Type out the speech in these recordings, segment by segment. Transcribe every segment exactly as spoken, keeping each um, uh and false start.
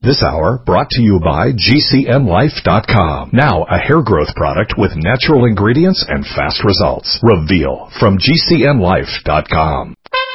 This hour brought to you by G C N Life dot com. Now a hair growth product with natural ingredients and fast results. Reveal from G C N Life dot com.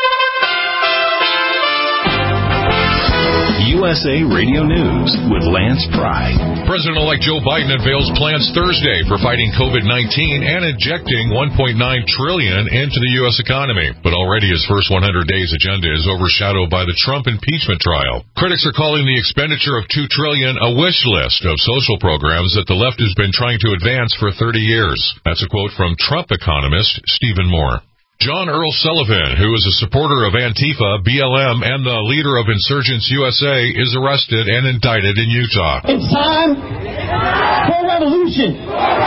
U S A Radio News with Lance Pry. President-elect Joe Biden unveils plans Thursday for fighting COVID nineteen and injecting one point nine trillion dollars into the U S economy. But already his first one hundred days agenda is overshadowed by the Trump impeachment trial. Critics are calling the expenditure of two trillion dollars a wish list of social programs that the left has been trying to advance for thirty years. That's a quote from Trump economist Stephen Moore. John Earl Sullivan, who is a supporter of Antifa, B L M, and the leader of Insurgents U S A, is arrested and indicted in Utah. It's time for revolution.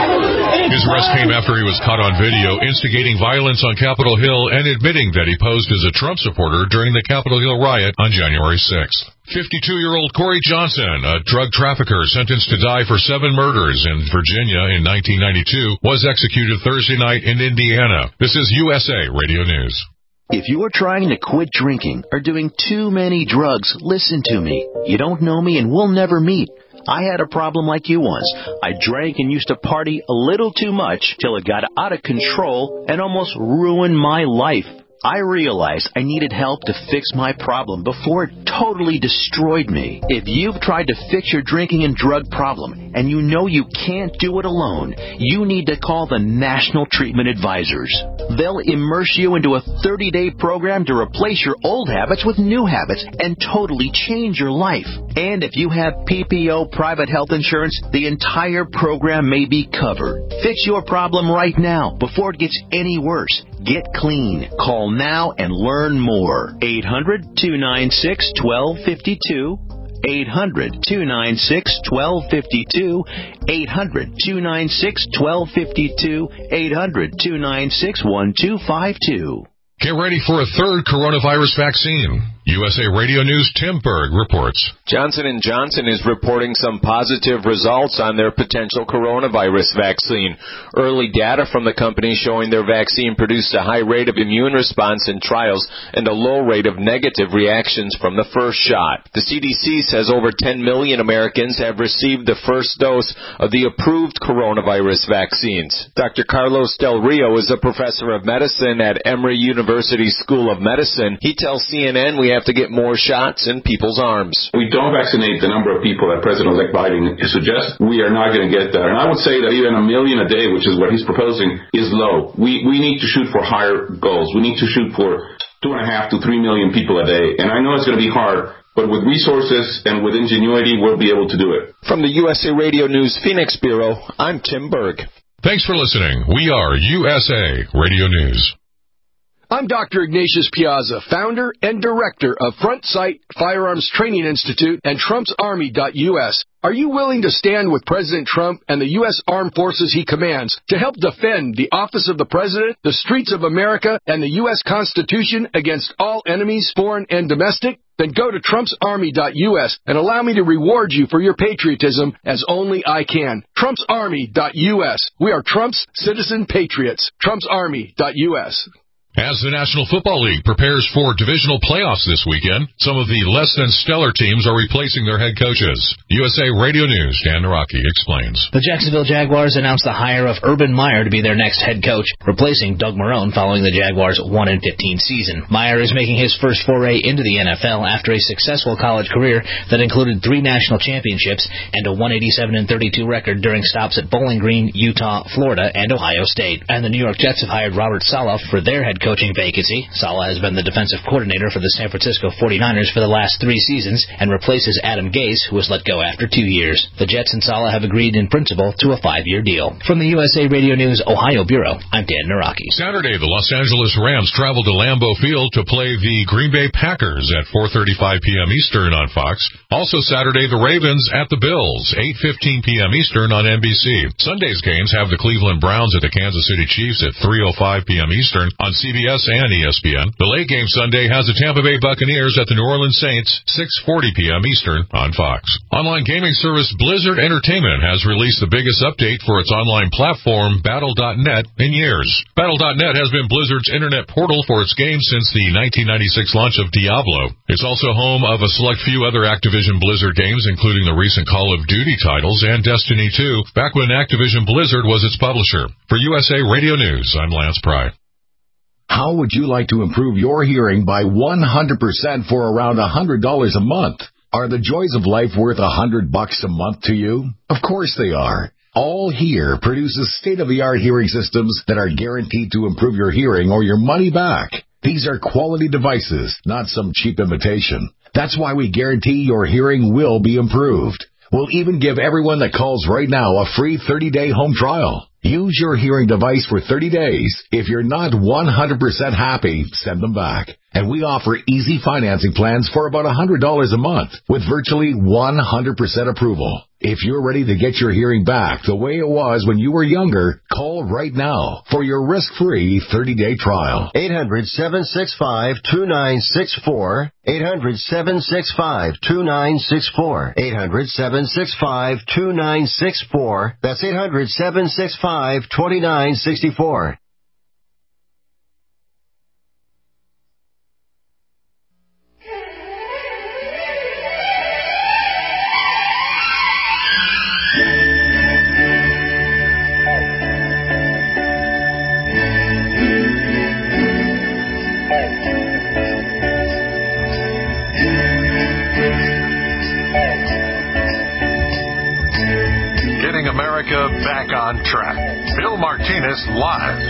His arrest came after he was caught on video instigating violence on Capitol Hill and admitting that he posed as a Trump supporter during the Capitol Hill riot on January sixth. fifty-two-year-old Corey Johnson, a drug trafficker sentenced to die for seven murders in Virginia in nineteen ninety-two, was executed Thursday night in Indiana. This is U S A Radio News. If you are trying to quit drinking or doing too many drugs, listen to me. You don't know me and we'll never meet. I had a problem like you once. I drank and used to party a little too much till it got out of control and almost ruined my life. I realized I needed help to fix my problem before it totally destroyed me. If you've tried to fix your drinking and drug problem and you know you can't do it alone, you need to call the National Treatment Advisors. They'll immerse you into a thirty-day program to replace your old habits with new habits and totally change your life. And if you have P P O private health insurance, the entire program may be covered. Fix your problem right now before it gets any worse. Get clean. Call now and learn more. eight hundred, two nine six, one two five two. eight hundred, two nine six, one two five two. eight hundred, two nine six, one two five two. eight hundred, two nine six, one two five two. Get ready for a third coronavirus vaccine. U S A Radio News' Tim Berg reports. Johnson and Johnson is reporting some positive results on their potential coronavirus vaccine. Early data from the company showing their vaccine produced a high rate of immune response in trials and a low rate of negative reactions from the first shot. The C D C says over ten million Americans have received the first dose of the approved coronavirus vaccines. Doctor Carlos Del Rio is a professor of medicine at Emory University School of Medicine. He tells C N N we have to get more shots in people's arms. We don't vaccinate the number of people that President-elect Biden suggests. We are not going to get there. And I would say that even a million a day, which is what he's proposing, is low. We we need to shoot for higher goals. We need to shoot for two and a half to three million people a day. And I know it's going to be hard, but with resources and with ingenuity, we'll be able to do it. From the U S A Radio News Phoenix Bureau, I'm Tim Berg. Thanks for listening. We are U S A Radio News. I'm Doctor Ignatius Piazza, founder and director of Front Sight Firearms Training Institute and Trump's Army dot U S. Are you willing to stand with President Trump and the U S Armed Forces he commands to help defend the office of the President, the streets of America, and the U S Constitution against all enemies, foreign and domestic? Then go to Trump's Army dot U S and allow me to reward you for your patriotism as only I can. Trump's Army dot U S. We are Trump's citizen patriots. Trump's Army dot U S. As the National Football League prepares for divisional playoffs this weekend, some of the less-than-stellar teams are replacing their head coaches. U S A Radio News' Dan Naraki explains. The Jacksonville Jaguars announced the hire of Urban Meyer to be their next head coach, replacing Doug Marrone following the Jaguars' one and fifteen season. Meyer is making his first foray into the N F L after a successful college career that included three national championships and a one eighty-seven and thirty-two record during stops at Bowling Green, Utah, Florida, and Ohio State. And the New York Jets have hired Robert Saleh for their head coaching vacancy. Saleh has been the defensive coordinator for the San Francisco forty-niners for the last three seasons and replaces Adam Gase, who was let go after two years. The Jets and Saleh have agreed in principle to a five-year deal. From the U S A Radio News Ohio Bureau, I'm Dan Naraki. Saturday, the Los Angeles Rams travel to Lambeau Field to play the Green Bay Packers at four thirty-five p.m. Eastern on Fox. Also Saturday, the Ravens at the Bills, eight fifteen p.m. Eastern on N B C. Sunday's games have the Cleveland Browns at the Kansas City Chiefs at three oh five p.m. Eastern on C C B S and E S P N. The late game Sunday has the Tampa Bay Buccaneers at the New Orleans Saints, six forty p.m. Eastern on Fox. Online gaming service Blizzard Entertainment has released the biggest update for its online platform, Battle dot net, in years. Battle dot net has been Blizzard's internet portal for its games since the nineteen ninety-six launch of Diablo. It's also home of a select few other Activision Blizzard games, including the recent Call of Duty titles and Destiny two, back when Activision Blizzard was its publisher. For U S A Radio News, I'm Lance Pry. How would you like to improve your hearing by one hundred percent for around one hundred dollars a month? Are the joys of life worth one hundred bucks a month to you? Of course they are. All Hear produces state-of-the-art hearing systems that are guaranteed to improve your hearing or your money back. These are quality devices, not some cheap imitation. That's why we guarantee your hearing will be improved. We'll even give everyone that calls right now a free thirty-day home trial. Use your hearing device for thirty days. If you're not one hundred percent happy, send them back. And we offer easy financing plans for about one hundred dollars a month with virtually one hundred percent approval. If you're ready to get your hearing back the way it was when you were younger, call right now for your risk-free thirty-day trial. eight hundred, seven six five, two nine six four. eight hundred, seven six five, two nine six four. eight hundred, seven six five, two nine six four. That's eight hundred, seven six five, two nine six four. Back on track. Bill Martinez live.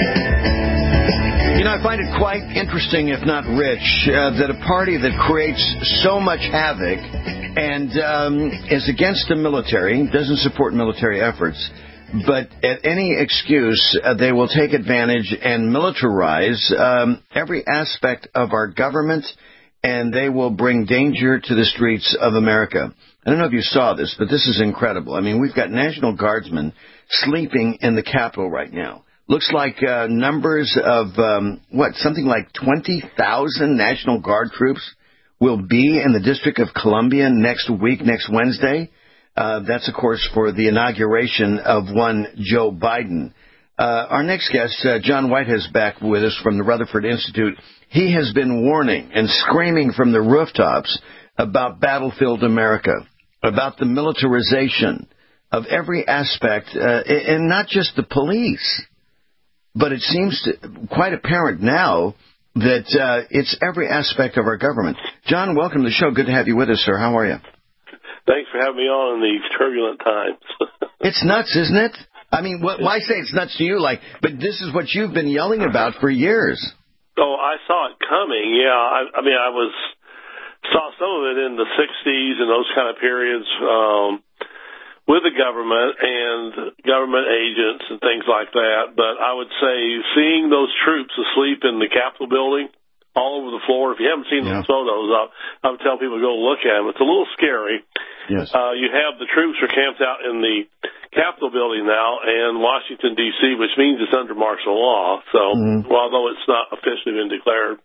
You know, I find it quite interesting, if not rich, uh, that a party that creates so much havoc and um, is against the military, doesn't support military efforts, but at any excuse, uh, they will take advantage and militarize um, every aspect of our government, and they will bring danger to the streets of America. I don't know if you saw this, but this is incredible. I mean, we've got National Guardsmen sleeping in the Capitol right now. Looks like uh, numbers of, um, what, something like twenty thousand National Guard troops will be in the District of Columbia next week, next Wednesday. Uh, that's, of course, for the inauguration of one Joe Biden. Uh, our next guest, uh, John White, is back with us from the Rutherford Institute. He has been warning and screaming from the rooftops about Battlefield America, about the militarization of every aspect, uh, and not just the police. But it seems to, quite apparent now that uh, it's every aspect of our government. John, welcome to the show. Good to have you with us, sir. How are you? Thanks for having me on in these turbulent times. It's nuts, isn't it? I mean, what, why say it's nuts to you? Like, but this is what you've been yelling about for years. Oh, I saw it coming. Yeah, I, I mean, I was saw some of it in the sixties and those kind of periods um, with the government and government agents and things like that. But I would say seeing those troops asleep in the Capitol building all over the floor, if you haven't seen yeah. those photos, I'll, I would tell people to go look at them. It's a little scary. Yes. Uh, you have the troops are camped out in the Capitol building now in Washington, D C, which means it's under martial law. So, mm-hmm. well, although it's not officially been declared.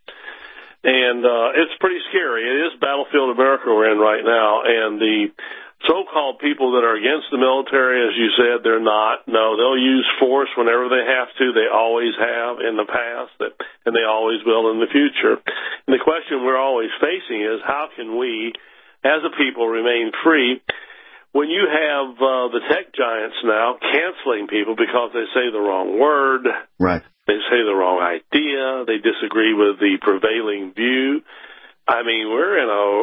And uh, it's pretty scary. It is Battlefield America we're in right now. And the so-called people that are against the military, as you said, they're not. No, they'll use force whenever they have to. They always have in the past, and they always will in the future. And the question we're always facing is how can we, as a people, remain free when you have uh, the tech giants now canceling people because they say the wrong word. Right. They say the wrong idea. They disagree with the prevailing view. I mean, we're in a,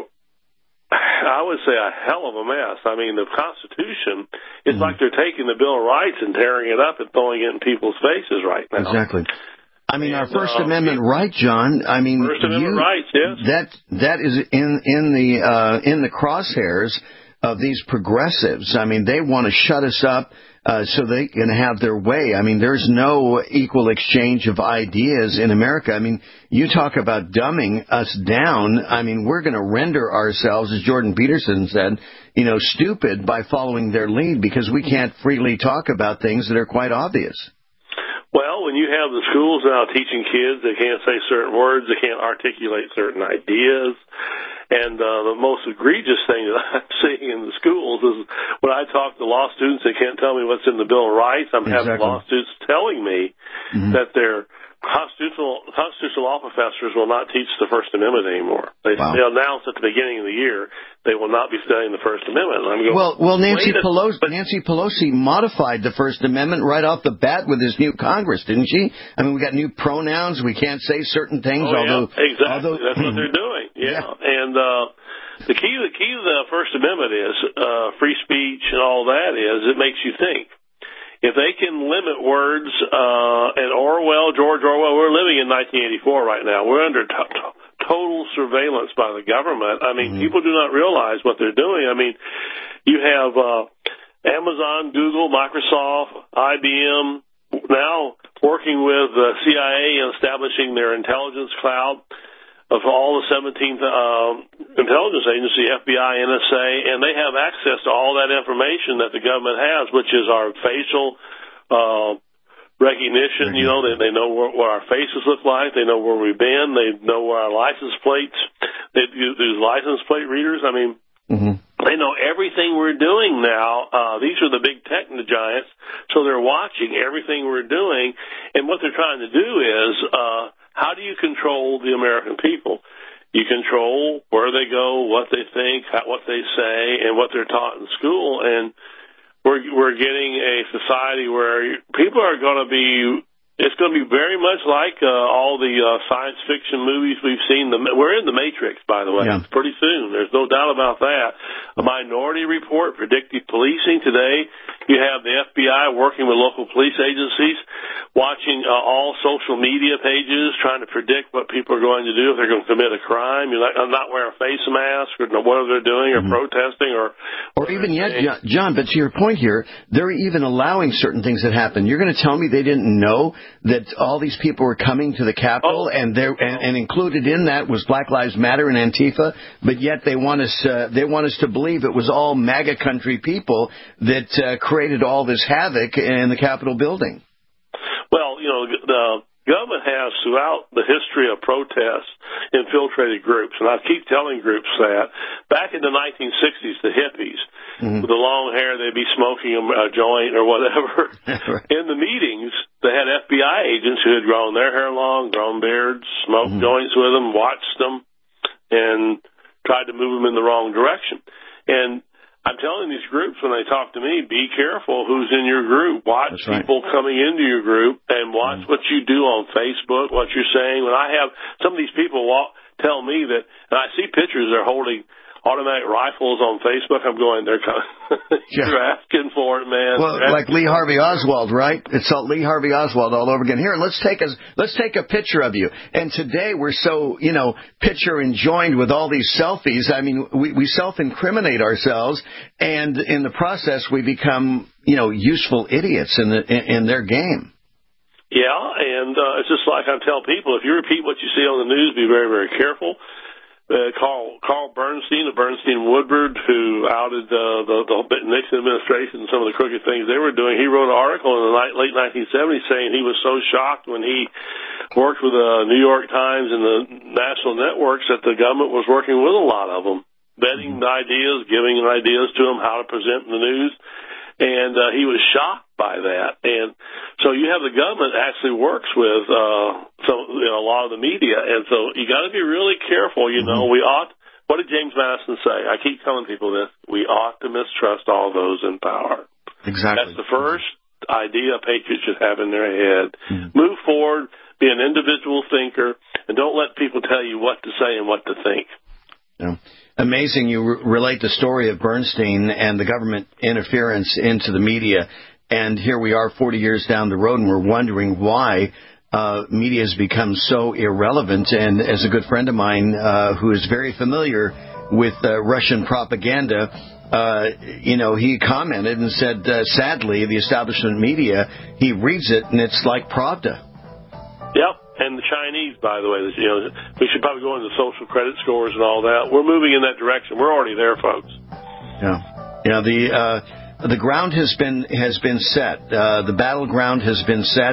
I would say, a hell of a mess. I mean, the Constitution, it's mm-hmm. like they're taking the Bill of Rights and tearing it up and throwing it in people's faces right now. Exactly. I mean, and, our First uh, Amendment right, John. I mean, First Amendment you, rights, yes. That that is in in the uh, in the crosshairs of these progressives. I mean, they want to shut us up. Uh, so they can have their way. I mean, there's no equal exchange of ideas in America. I mean, you talk about dumbing us down. I mean, we're going to render ourselves, as Jordan Peterson said, you know, stupid by following their lead because we can't freely talk about things that are quite obvious. Well, when you have the schools now teaching kids they can't say certain words, they can't articulate certain ideas. And uh, the most egregious thing that I'm seeing in the schools is when I talk to law students, they can't tell me what's in the Bill of Rights. I'm exactly. having law students telling me mm-hmm. that their constitutional constitutional law professors will not teach the First Amendment anymore. They, wow. they announced at the beginning of the year they will not be studying the First Amendment. And I'm going, well, well, Nancy a, Pelosi, Nancy Pelosi modified the First Amendment right off the bat with this new Congress, didn't she? I mean, we got new pronouns. We can't say certain things. Oh, although, yeah, exactly. Although, That's what they're doing. Yeah, yeah. and uh, the key, the key to the First Amendment is uh, free speech, and all that is it makes you think. If they can limit words, uh, and Orwell, George Orwell, we're living in nineteen eighty-four right now. We're under t- t- total surveillance by the government. I mean, mm-hmm. people do not realize what they're doing. I mean, you have uh, Amazon, Google, Microsoft, I B M now working with the C I A and establishing their intelligence cloud of all the seventeenth uh, intelligence agency, F B I, N S A, and they have access to all that information that the government has, which is our facial uh, recognition. You know, they, they know where, what our faces look like. They know where we've been. They know where our license plates. They use license plate readers. I mean, mm-hmm. they know everything we're doing now. Uh, these are the big tech giants, so they're watching everything we're doing, and what they're trying to do is uh, how do you control the American people? You control where they go, what they think, what they say, and what they're taught in school. And we're we're getting a society where people are going to be. It's going to be very much like uh, all the uh, science fiction movies we've seen. The, we're in the Matrix, by the way. Yeah. It's pretty soon. There's no doubt about that. A Minority Report, predictive policing. Today, you have the F B I working with local police agencies, watching uh, all social media pages, trying to predict what people are going to do if they're going to commit a crime. You're not, not wearing a face mask or whatever they're doing or mm-hmm. protesting or... Or even yet, John, but to your point here, they're even allowing certain things that happen. You're going to tell me they didn't know that all these people were coming to the Capitol, oh. and, and and included in that was Black Lives Matter and Antifa, but yet they want us uh, they want us to believe it was all MAGA country people that uh, created all this havoc in the Capitol building. Well, you know, the government has, throughout the history of protests, infiltrated groups, and I keep telling groups that. Back in the nineteen sixties, the hippies, mm-hmm. with the long hair, they'd be smoking a joint or whatever. Right. In the meetings, they had F B I agents who had grown their hair long, grown beards, smoked mm-hmm. joints with them, watched them, and tried to move them in the wrong direction. And I'm telling these groups when they talk to me, be careful who's in your group. Watch That's people right. coming into your group and watch mm-hmm. what you do on Facebook, what you're saying. When I have some of these people walk, tell me that, and I see pictures they're holding automatic rifles on Facebook, I'm going, they're kind of, you're yeah. asking for it, man. Well, like Lee Harvey Oswald, right? It's all Lee Harvey Oswald all over again. Here, let's take a, let's take a picture of you. And today we're so, you know, picture enjoined with all these selfies. I mean, we, we self-incriminate ourselves, and in the process we become, you know, useful idiots in, the, in, in their game. Yeah, and uh, it's just like I tell people, if you repeat what you see on the news, be very, very careful. Uh, Carl, Carl Bernstein of Bernstein Woodward, who outed uh, the, the Nixon administration and some of the crooked things they were doing, he wrote an article in the late nineteen seventies saying he was so shocked when he worked with the New York Times and the national networks that the government was working with a lot of them, vetting the ideas, giving ideas to them how to present in the news. And uh, he was shocked by that. And so you have the government actually works with uh, some, you know, a lot of the media. And so you got to be really careful. You know, we ought, what did James Madison say? I keep telling people this. We ought to mistrust all those in power. Exactly. That's the first idea patriots should have in their head. Mm-hmm. Move forward, be an individual thinker, and don't let people tell you what to say and what to think. Yeah. Amazing you re- relate the story of Bernstein and the government interference into the media, and here we are forty years down the road, and we're wondering why uh, media has become so irrelevant. And as a good friend of mine uh, who is very familiar with uh, Russian propaganda, uh, you know, he commented and said, uh, sadly, the establishment media, he reads it, and it's like Pravda. Yep. And the Chinese, by the way, you know, we should probably go into social credit scores and all that. We're moving in that direction. We're already there, folks. Yeah, yeah. The uh, the ground has been has been set. Uh, the battleground has been set,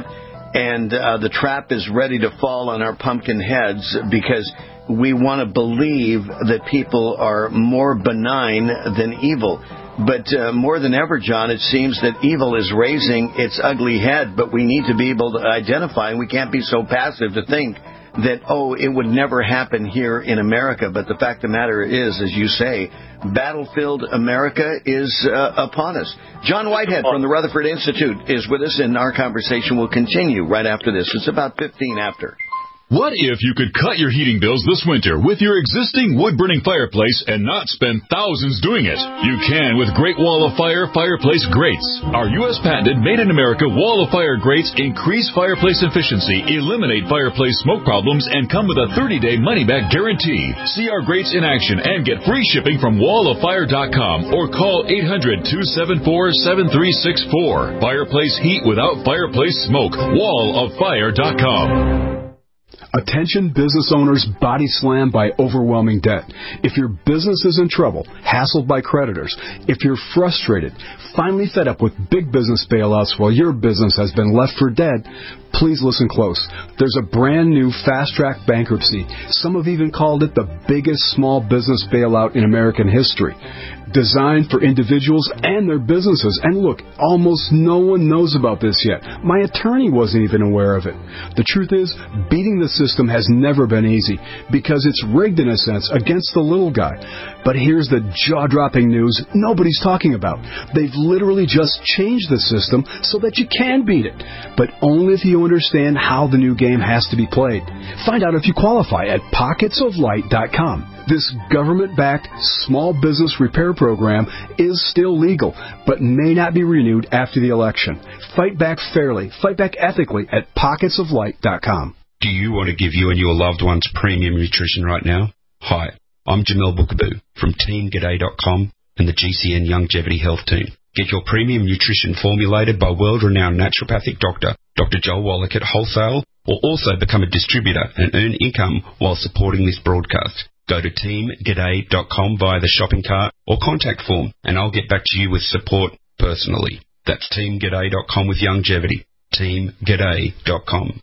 and uh, the trap is ready to fall on our pumpkin heads because we want to believe that people are more benign than evil. But uh, more than ever, John, it seems that evil is raising its ugly head, but we need to be able to identify, and we can't be so passive to think that, oh, it would never happen here in America. But the fact of the matter is, as you say, battlefield America is uh, upon us. John Whitehead from the Rutherford Institute is with us, and our conversation will continue right after this. It's about fifteen after. What if you could cut your heating bills this winter with your existing wood-burning fireplace and not spend thousands doing it? You can with Great Wall of Fire fireplace grates. Our U S patented made-in-America Wall of Fire grates increase fireplace efficiency, eliminate fireplace smoke problems, and come with a thirty-day money-back guarantee. See our grates in action and get free shipping from wall of fire dot com or call eight hundred, two seven four, seven three six four. Fireplace heat without fireplace smoke. wall of fire dot com. Attention business owners body slammed by overwhelming debt. If your business is in trouble, hassled by creditors, if you're frustrated, finally fed up with big business bailouts while your business has been left for dead, please listen close. There's a brand new fast-track bankruptcy. Some have even called it the biggest small business bailout in American history. Designed for individuals and their businesses. And look, almost no one knows about this yet. My attorney wasn't even aware of it. The truth is, beating the system has never been easy because it's rigged in a sense against the little guy. But here's the jaw-dropping news nobody's talking about. They've literally just changed the system so that you can beat it. But only if you understand how the new game has to be played. Find out if you qualify at pockets of light dot com. This government-backed small business repair program is still legal, but may not be renewed after the election. Fight back fairly, fight back ethically at pockets of light dot com. Do you want to give you and your loved ones premium nutrition right now? Hi, I'm Jamel Bookaboo from team g'day dot com and the G C N Longevity Health Team. Get your premium nutrition formulated by world-renowned naturopathic doctor, Doctor Joel Wallach at Wholesale, or also become a distributor and earn income while supporting this broadcast. Go to team g'day dot com via the shopping cart or contact form, and I'll get back to you with support personally. That's team g'day dot com with longevity. team g'day dot com.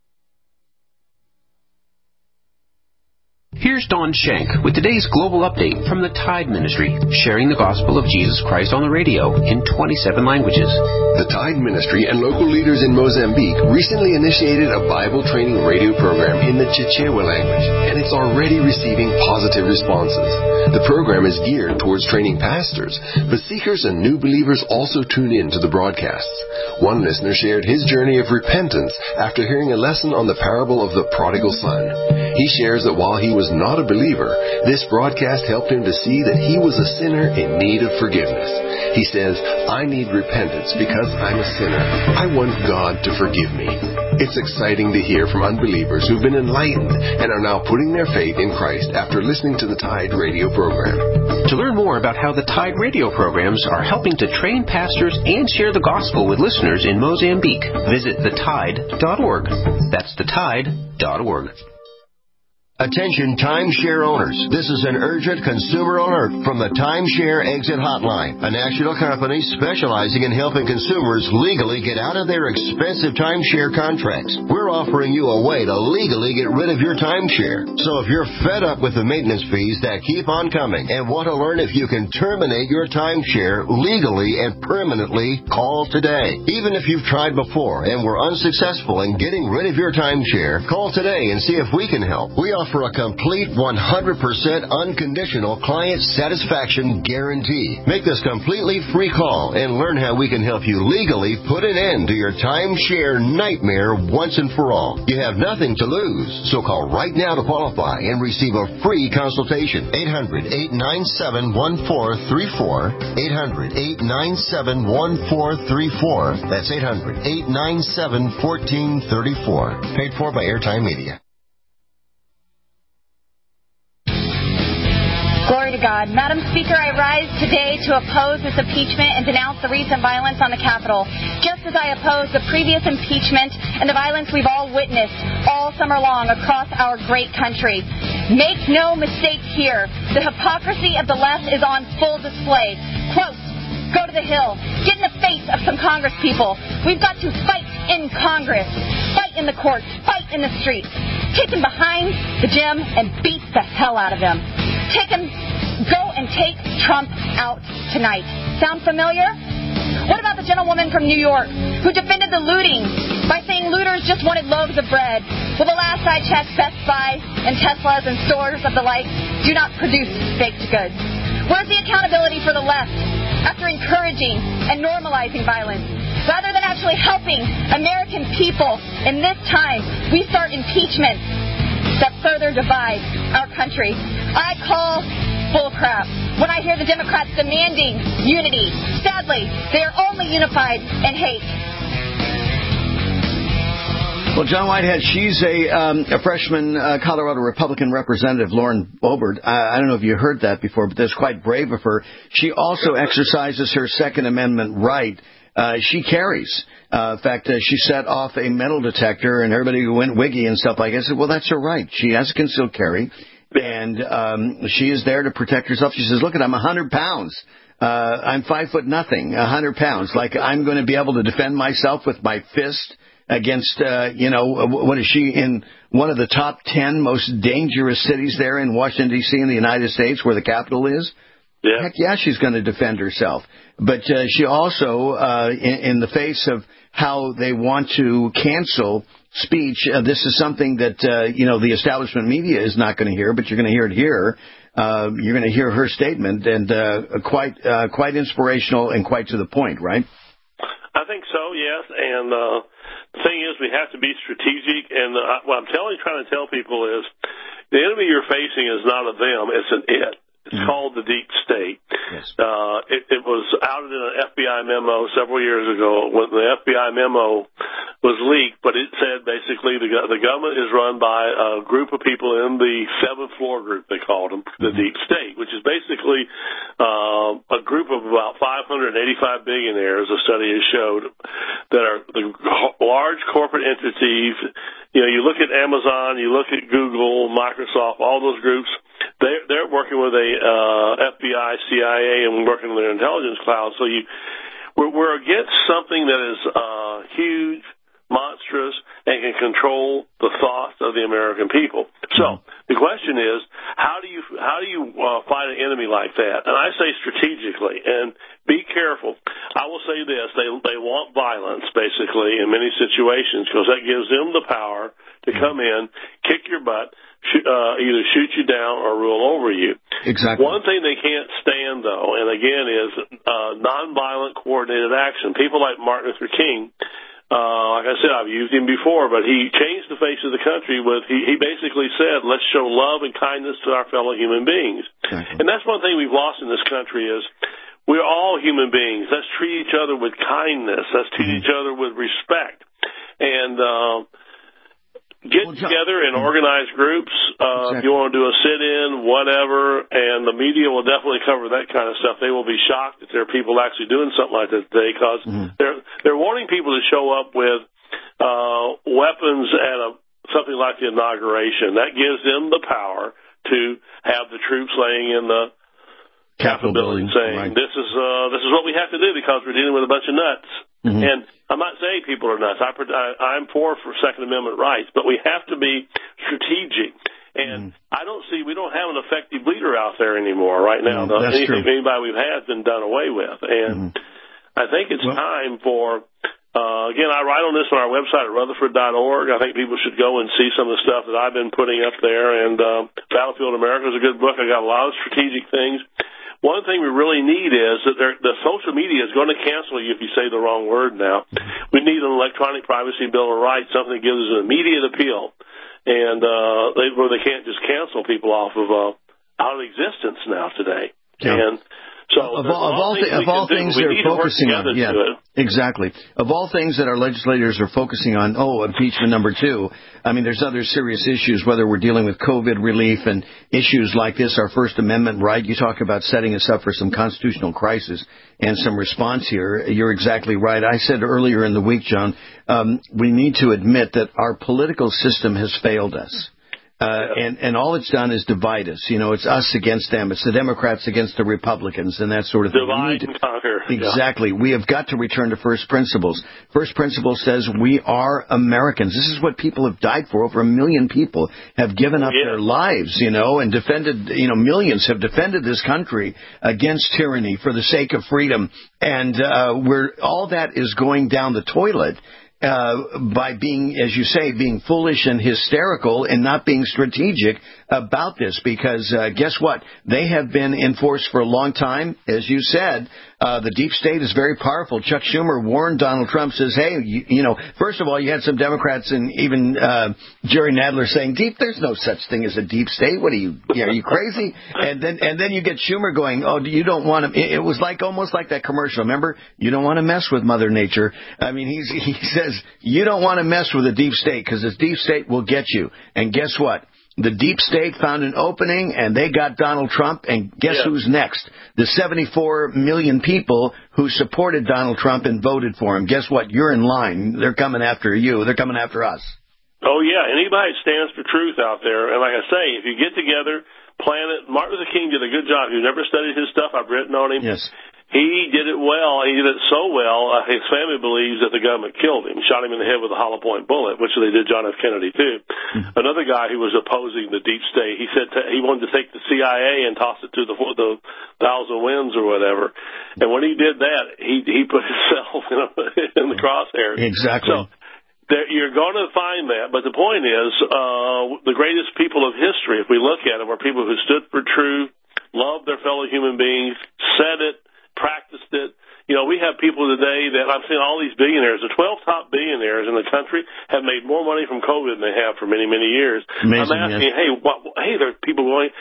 Here's Don Schenk with today's global update from the Tide Ministry, sharing the gospel of Jesus Christ on the radio in twenty-seven languages. The Tide Ministry and local leaders in Mozambique recently initiated a Bible training radio program in the Chichewa language, and it's already receiving positive responses. The program is geared towards training pastors, but seekers and new believers also tune in to the broadcasts. One listener shared his journey of repentance after hearing a lesson on the parable of the prodigal son. He shares that while he was not a believer, this broadcast helped him to see that he was a sinner in need of forgiveness. He says, I need repentance because I'm a sinner. I want God to forgive me. It's exciting to hear from unbelievers who've been enlightened and are now putting their faith in Christ after listening to the Tide radio program. To learn more about how the Tide radio programs are helping to train pastors and share the gospel with listeners in Mozambique, visit the tide dot org. That's the tide dot org. Attention timeshare owners. This is an urgent consumer alert from the Timeshare Exit Hotline, a national company specializing in helping consumers legally get out of their expensive timeshare contracts. We're offering you a way to legally get rid of your timeshare. So if you're fed up with the maintenance fees that keep on coming and want to learn if you can terminate your timeshare legally and permanently, call today. Even if you've tried before and were unsuccessful in getting rid of your timeshare, call today and see if we can help. We offer for a complete one hundred percent unconditional client satisfaction guarantee. Make this completely free call and learn how we can help you legally put an end to your timeshare nightmare once and for all. You have nothing to lose, so call right now to qualify and receive a free consultation. eight hundred, eight nine seven, one four three four. eight hundred, eight nine seven, one four three four. That's eight hundred, eight nine seven, one four three four. Paid for by Airtime Media. Glory to God. Madam Speaker, I rise today to oppose this impeachment and denounce the recent violence on the Capitol, just as I oppose the previous impeachment and the violence we've all witnessed all summer long across our great country. Make no mistake here, the hypocrisy of the left is on full display. Quote, go to the Hill. Get in the face of some Congress people. We've got to fight in Congress, fight in the courts, fight in the streets. Take him behind the gym and beat the hell out of him. Take him, go and take Trump out tonight. Sound familiar? What about the gentlewoman from New York who defended the looting by saying looters just wanted loaves of bread? Well, the last I checked, Best Buy and Teslas and stores of the like do not produce baked goods. Where's the accountability for the left after encouraging and normalizing violence? Rather than actually helping American people in this time, we start impeachment that further divides our country. I call bullcrap when I hear the Democrats demanding unity. Sadly, they are only unified in hate. Well, John Whitehead, she's a, um, a freshman uh, Colorado Republican representative, Lauren Boebert. I, I don't know if you heard that before, but that's quite brave of her. She also exercises her Second Amendment right. Uh, she carries. Uh, in fact, uh, she set off a metal detector, and everybody went wiggy and stuff like that. I said, well, that's her right. She has a concealed carry, and um, she is there to protect herself. She says, look, I'm one hundred pounds. Uh, I'm five foot nothing, one hundred pounds. Like, I'm going to be able to defend myself with my fist against, uh, you know, what is she, in one of the top ten most dangerous cities there in Washington, D C in the United States, where the Capitol is? Yeah. Heck yeah, she's going to defend herself. But uh, she also, uh, in, in the face of how they want to cancel speech, uh, this is something that, uh, you know, the establishment media is not going to hear, but you're going to hear it here. Uh, you're going to hear her statement, and uh, quite uh, quite inspirational and quite to the point, right? I think so, yes. And uh, the thing is, we have to be strategic. And uh, what I'm telling, trying to tell people is the enemy you're facing is not a them, it's an it. It's mm-hmm. called the deep state. Yes. Uh, it, it was outed in an F B I memo several years ago when the F B I memo was leaked, but it said basically the, the government is run by a group of people in the seventh floor group, they called them, the mm-hmm. deep state, which is basically uh, a group of about five hundred eighty-five billionaires, a study has showed, that are the large corporate entities. You know, you look at Amazon, you look at Google, Microsoft, all those groups, they're, they're working with a uh, F B I, C I A, and working with their intelligence cloud. So you, we're, we're against something that is uh, huge, monstrous, and can control the thoughts of the American people. So the question is, how do you how do you uh, fight an enemy like that? And I say strategically, and be careful. I will say this: they they want violence, basically, in many situations, because that gives them the power to come in, kick your butt, shoot, uh, either shoot you down or rule over you. Exactly. One thing they can't stand, though, and again, is uh, nonviolent coordinated action. People like Martin Luther King. Uh, like I said, I've used him before, but he changed the face of the country with, he, he basically said, let's show love and kindness to our fellow human beings. Exactly. And that's one thing we've lost in this country is we're all human beings. Let's treat each other with kindness. Let's treat mm-hmm. each other with respect. And, uh, get well, together in organized groups. Uh, exactly. If you want to do a sit-in, whatever, and the media will definitely cover that kind of stuff. They will be shocked that there are people actually doing something like that today, because mm-hmm. they're they're wanting people to show up with uh, weapons at a something like the inauguration. That gives them the power to have the troops laying in the Capitol building, saying, right. "This is uh, this is what we have to do because we're dealing with a bunch of nuts." Mm-hmm. And I'm not saying people are nuts. I, I, I'm for for Second Amendment rights, but we have to be strategic. And mm-hmm. I don't see we don't have an effective leader out there anymore right now. No, that's Anything, true. Anybody we've had has been done away with, and mm-hmm. I think it's well, time for. Uh, again, I write on this on our website at Rutherford dot org. I think people should go and see some of the stuff that I've been putting up there. And uh, Battlefield America is a good book. I got a lot of strategic things. One thing we really need is that the social media is going to cancel you if you say the wrong word now. We need an electronic privacy bill of rights, something that gives us an immediate appeal, and uh, they, where they can't just cancel people off of uh, out of existence now today. Yeah. And so of all, of all, th- of all things they're focusing on, yeah, exactly. Of all things that our legislators are focusing on, oh, impeachment number two. I mean, there's other serious issues, whether we're dealing with COVID relief and issues like this, our First Amendment right. You talk about setting us up for some constitutional crisis and some response here. You're exactly right. I said earlier in the week, John, um, we need to admit that our political system has failed us. Uh, and, and all it's done is divide us. You know, it's us against them. It's the Democrats against the Republicans and that sort of thing. Divide and conquer. Exactly. Yeah. We have got to return to first principles. First principles says we are Americans. This is what people have died for. Over a million people have given up yeah. their lives, you know, and defended, you know, millions have defended this country against tyranny for the sake of freedom. And uh, we're, all that is going down the toilet. Uh, by being, as you say, being foolish and hysterical and not being strategic about this, because uh, guess what? They have been in force for a long time. As you said, uh, the deep state is very powerful. Chuck Schumer warned Donald Trump, says, hey, you, you know, first of all, you had some Democrats and even uh, Jerry Nadler saying, deep, there's no such thing as a deep state. What are you, yeah, are you crazy? And then and then you get Schumer going, oh, you don't want to, it, it was like almost like that commercial. Remember, you don't want to mess with Mother Nature. I mean, he's, he says, you don't want to mess with the deep state because the deep state will get you. And guess what? The deep state found an opening, and they got Donald Trump, and guess yeah. who's next? The seventy-four million people who supported Donald Trump and voted for him. Guess what? You're in line. They're coming after you. They're coming after us. Oh, yeah. Anybody that stands for truth out there, and like I say, if you get together, plan it. Martin Luther King did a good job. You've never studied his stuff. I've written on him. Yes. He did it well. He did it so well, uh, his family believes that the government killed him, shot him in the head with a hollow point bullet, which they did John F. Kennedy, too. Mm-hmm. Another guy who was opposing the deep state, he said t- he wanted to take the C I A and toss it to the, the thousand winds or whatever. And when he did that, he he put himself you know, in the crosshairs. Exactly. So, there, you're going to find that, but the point is, uh, the greatest people of history, if we look at them, are people who stood for truth, loved their fellow human beings, said it, practiced it. You know, we have people today that I'm seeing all these billionaires. The twelve top billionaires in the country have made more money from COVID than they have for many, many years. Amazing, I'm asking, yeah. hey, what, hey, there are people going,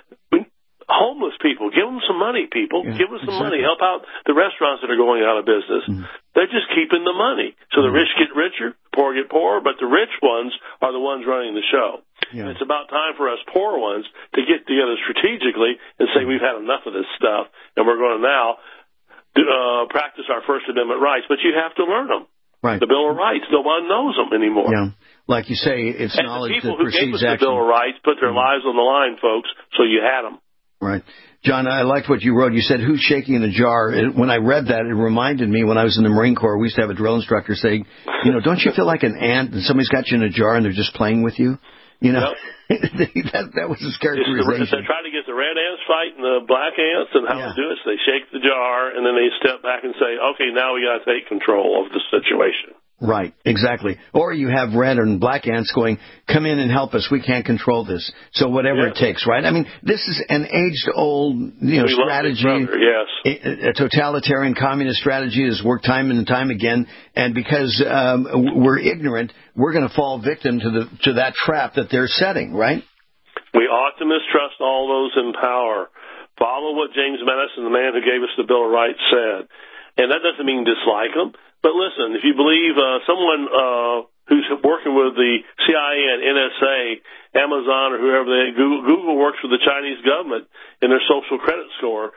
homeless people, give them some money, people. Yeah, give them some exactly. money. Help out the restaurants that are going out of business. Mm. They're just keeping the money. So mm. the rich get richer, poor get poorer, but the rich ones are the ones running the show. Yeah. It's about time for us poor ones to get together strategically and say we've had enough of this stuff, and we're going to now do, uh, practice our First Amendment rights. But you have to learn them. Right. The Bill of Rights, no one knows them anymore. Yeah. Like you say, it's and knowledge that precedes action. that The people who gave us the action. Bill of Rights put their mm. lives on the line, folks, so you had them. Right. John, I liked what you wrote. You said, who's shaking in a jar? When I read that, it reminded me when I was in the Marine Corps, we used to have a drill instructor say, you know, don't you feel like an ant and somebody's got you in a jar and they're just playing with you? You know, yep. that, that was his characterization. They're trying to get the red ants fighting the black ants, and how yeah. to do it is they shake the jar, and then they step back and say, okay, now we got to take control of the situation. Right, exactly. Or you have red and black ants going, come in and help us. We can't control this. So whatever yes. it takes, right? I mean, this is an age-old, you know, we strategy. Brother, yes. A, a totalitarian communist strategy has worked time and time again. And because um, we're ignorant, we're going to fall victim to the to that trap that they're setting, right? We ought to mistrust all those in power. Follow what James Madison, the man who gave us the Bill of Rights, said. And that doesn't mean dislike them. But listen, if you believe uh, someone uh, who's working with the C I A and N S A, Amazon or whoever, they Google, Google works with the Chinese government in their social credit score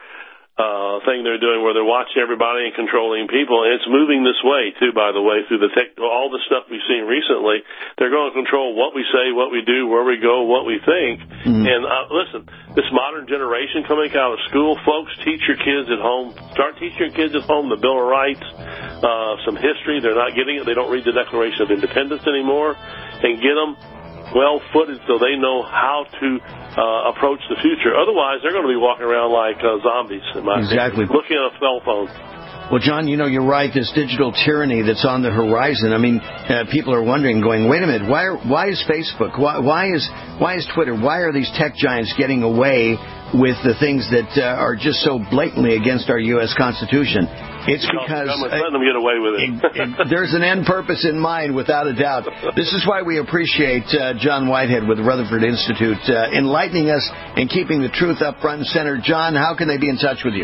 uh, thing they're doing where they're watching everybody and controlling people. And it's moving this way, too, by the way, through the tech, all the stuff we've seen recently. They're going to control what we say, what we do, where we go, what we think. Mm-hmm. And uh, listen, this modern generation coming out of school, folks, teach your kids at home. Start teaching your kids at home the Bill of Rights, uh, some history. They're not getting it. They don't read the Declaration of Independence anymore. And get them well-footed so they know how to uh, approach the future. Otherwise, they're going to be walking around like uh, zombies, in my exactly. opinion, looking at a cell phone. Well, John, you know, you're right. This digital tyranny that's on the horizon. I mean, uh, people are wondering, going, wait a minute, why are, why is Facebook, why, why is why is Twitter, why are these tech giants getting away with the things that uh, are just so blatantly against our U S Constitution? It's because uh, let them get away with it. it, it there's an end purpose in mind, without a doubt. This is why we appreciate uh, John Whitehead with the Rutherford Institute uh, enlightening us and keeping the truth up front and center. John, how can they be in touch with you?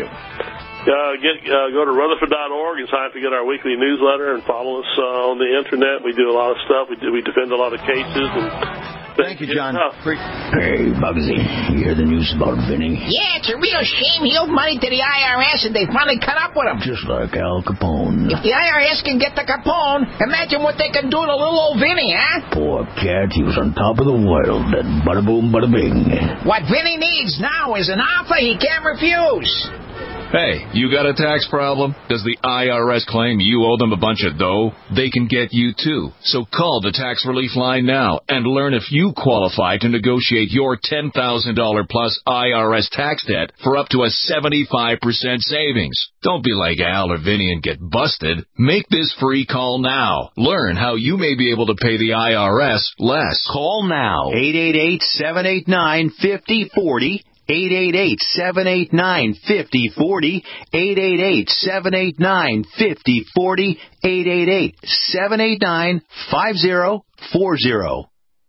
Uh, get, uh, go to Rutherford dot org and sign up to get our weekly newsletter and follow us uh, on the internet. We do a lot of stuff. We do, we defend a lot of cases and Thank you, John. Hey, Bugsy, you hear the news about Vinny? Yeah, it's a real shame. He owed money to the I R S, and they finally cut up with him. Just like Al Capone. If the I R S can get the Capone, imagine what they can do to little old Vinny, huh? Poor cat, he was on top of the world. Then bada boom, bada bing. What Vinny needs now is an offer he can't refuse. Hey, you got a tax problem? Does the I R S claim you owe them a bunch of dough? They can get you too. So call the Tax Relief Line now and learn if you qualify to negotiate your ten thousand dollars plus I R S tax debt for up to a seventy-five percent savings. Don't be like Al or Vinny and get busted. Make this free call now. Learn how you may be able to pay the I R S less. Call now. eight eight eight, seven eight nine, five oh four oh. eight eight eight, seven eight nine, five oh four oh, eight eight eight, seven eight nine, five oh four oh, eight eight eight, seven eight nine, five oh four oh.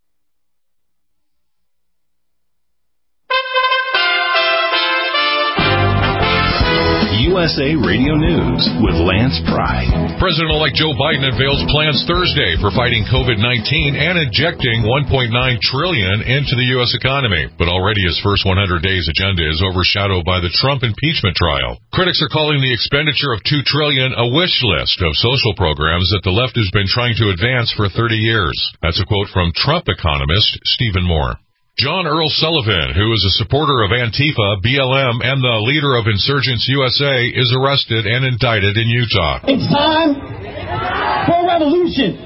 U S A Radio News with Lance Pry. President-elect Joe Biden unveils plans Thursday for fighting COVID nineteen and injecting one point nine trillion dollars into the U S economy. But already his first one hundred days agenda is overshadowed by the Trump impeachment trial. Critics are calling the expenditure of two trillion dollars a wish list of social programs that the left has been trying to advance for thirty years. That's a quote from Trump economist Stephen Moore. John Earl Sullivan, who is a supporter of Antifa, B L M, and the leader of Insurgents U S A, is arrested and indicted in Utah. It's time for revolution.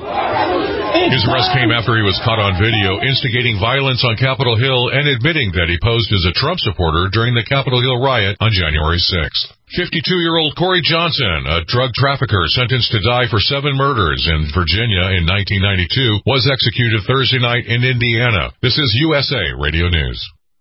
It's His arrest came after he was caught on video instigating violence on Capitol Hill and admitting that he posed as a Trump supporter during the Capitol Hill riot on January sixth. fifty-two-year-old Corey Johnson, a drug trafficker sentenced to die for seven murders in Virginia in nineteen ninety-two, was executed Thursday night in Indiana. This is U S A Radio News.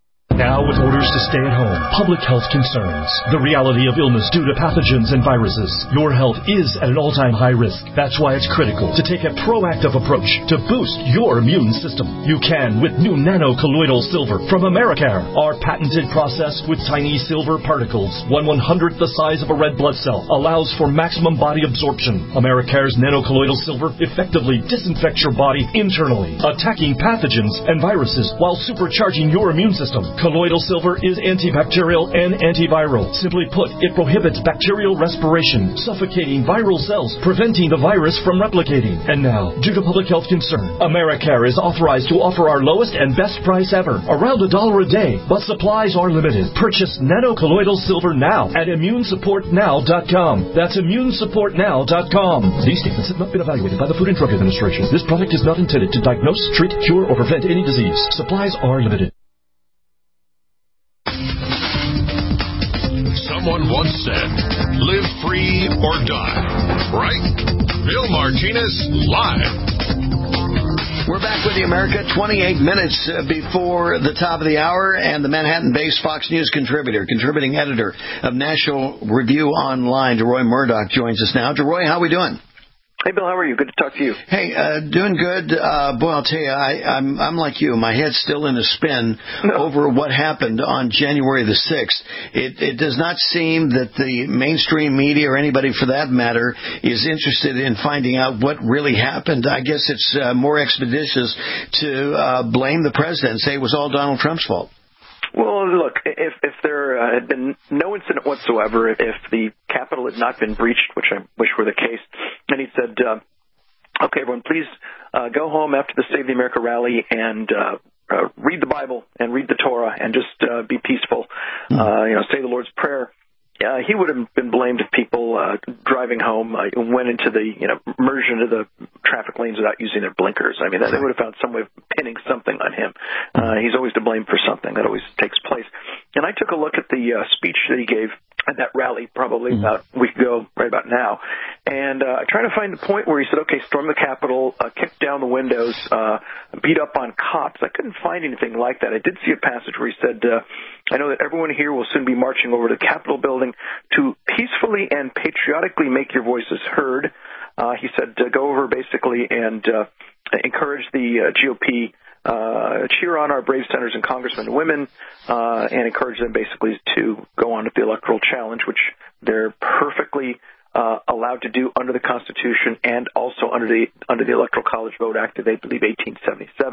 Now with orders to stay at home, public health concerns, the reality of illness due to pathogens and viruses. Your health is at an all-time high risk. That's why it's critical to take a proactive approach to boost your immune system. You can with new nano-colloidal silver from Americare. Our patented process with tiny silver particles, one one-hundredth the size of a red blood cell, allows for maximum body absorption. Americare's nano-colloidal silver effectively disinfects your body internally, attacking pathogens and viruses while supercharging your immune system. Colloidal silver is antibacterial and antiviral. Simply put, it prohibits bacterial respiration, suffocating viral cells, preventing the virus from replicating. And now, due to public health concern, Americare is authorized to offer our lowest and best price ever, around a dollar a day, but supplies are limited. Purchase nano-colloidal silver now at immune support now dot com. That's immune support now dot com. These statements have not been evaluated by the Food and Drug Administration. This product is not intended to diagnose, treat, cure, or prevent any disease. Supplies are limited. Someone once said, live free or die. Right? Bill Martinez, live. We're back with you, America, twenty-eight minutes before the top of the hour, and the Manhattan-based Fox News contributor, contributing editor of National Review Online, DeRoy Murdoch, joins us now. DeRoy, how are we doing? Hey, Bill, how are you? Good to talk to you. Hey, uh, doing good. Uh, boy, I'll tell you, I, I'm, I'm like you. My head's still in a spin no. over what happened on January the sixth. It, it does not seem that the mainstream media or anybody for that matter is interested in finding out what really happened. I guess it's uh, more expeditious to uh, blame the president and say it was all Donald Trump's fault. Well, look, if if there uh, had been no incident whatsoever, if the Capitol had not been breached, which I wish were the case, and he said, uh, okay, everyone, please uh, go home after the Save the America rally and uh, uh, read the Bible and read the Torah and just uh, be peaceful, uh, you know, say the Lord's Prayer. Uh, he would have been blamed if people uh, driving home uh, went into the, you know, merged into the traffic lanes without using their blinkers. I mean, they would have found some way of pinning something on him. Uh, he's always to blame for something. That always takes place. And I took a look at the uh, speech that he gave at that rally probably about a week ago, right about now. And uh, I tried to find the point where he said, okay, storm the Capitol, uh, kick down the windows, uh, beat up on cops. I couldn't find anything like that. I did see a passage where he said, uh, I know that everyone here will soon be marching over to the Capitol building to peacefully and patriotically make your voices heard. Uh, he said, uh, go over basically and uh, encourage the uh, G O P, uh, cheer on our brave senators and congressmen and women, uh, and encourage them basically to go on with the electoral challenge, which they're perfectly uh, allowed to do under the Constitution and also under the under the Electoral College Vote Act of, I believe, eighteen seventy-seven.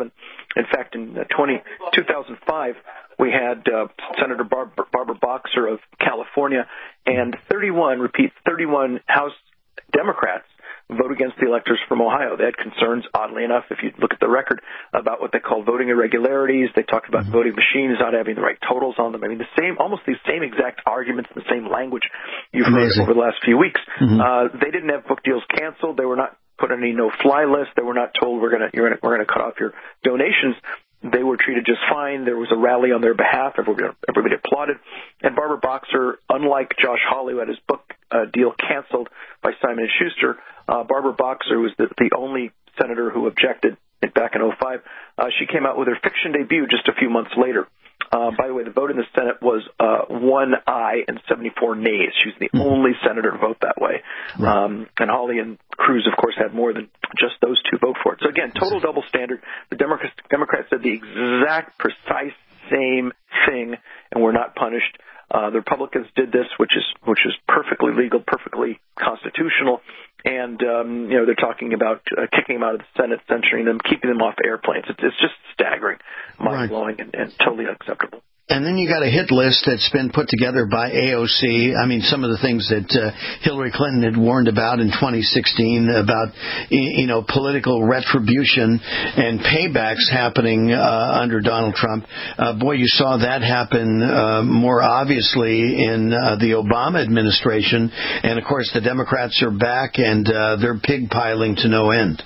In fact, in two thousand five, we had uh, Senator Bar- Barbara Boxer of California and thirty-one, repeat, thirty-one House Democrats vote against the electors from Ohio. They had concerns, oddly enough, if you look at the record, about what they call voting irregularities. They talked about mm-hmm. voting machines not having the right totals on them. I mean, the same, almost the same exact arguments, the same language you've Amazing. heard over the last few weeks. Mm-hmm. Uh, they didn't have book deals canceled. They were not put on any no-fly list. They were not told we're going to you're gonna, we're going to cut off your donations. They were treated just fine. There was a rally on their behalf. Everybody, everybody applauded. And Barbara Boxer, unlike Josh Hawley, who had his book uh, deal canceled by Simon and Schuster, uh, Barbara Boxer was the, the only senator who objected back in oh five. Uh, she came out with her fiction debut just a few months later. Uh, by the way, the vote in the Senate was uh, one aye and seventy-four nays. She was the mm-hmm. only senator to vote that way. Right. Um, and Hawley and Cruz, of course, had more than just those two vote for it. So, again, total double standard. The Democrats, Democrats said the exact, precise same thing and were not punished. Uh, the Republicans did this, which is which is perfectly legal, perfectly constitutional. And, um, you know, they're talking about uh, kicking them out of the Senate, censoring them, keeping them off airplanes. It's, it's just staggering, mind-blowing, right. and, and totally unacceptable. And then you got a hit list that's been put together by A O C. I mean, some of the things that uh, Hillary Clinton had warned about in twenty sixteen about, you know, political retribution and paybacks happening uh, under Donald Trump. Uh, boy, you saw that happen uh, more obviously in uh, the Obama administration. And, of course, the Democrats are back, and uh, they're pig-piling to no end.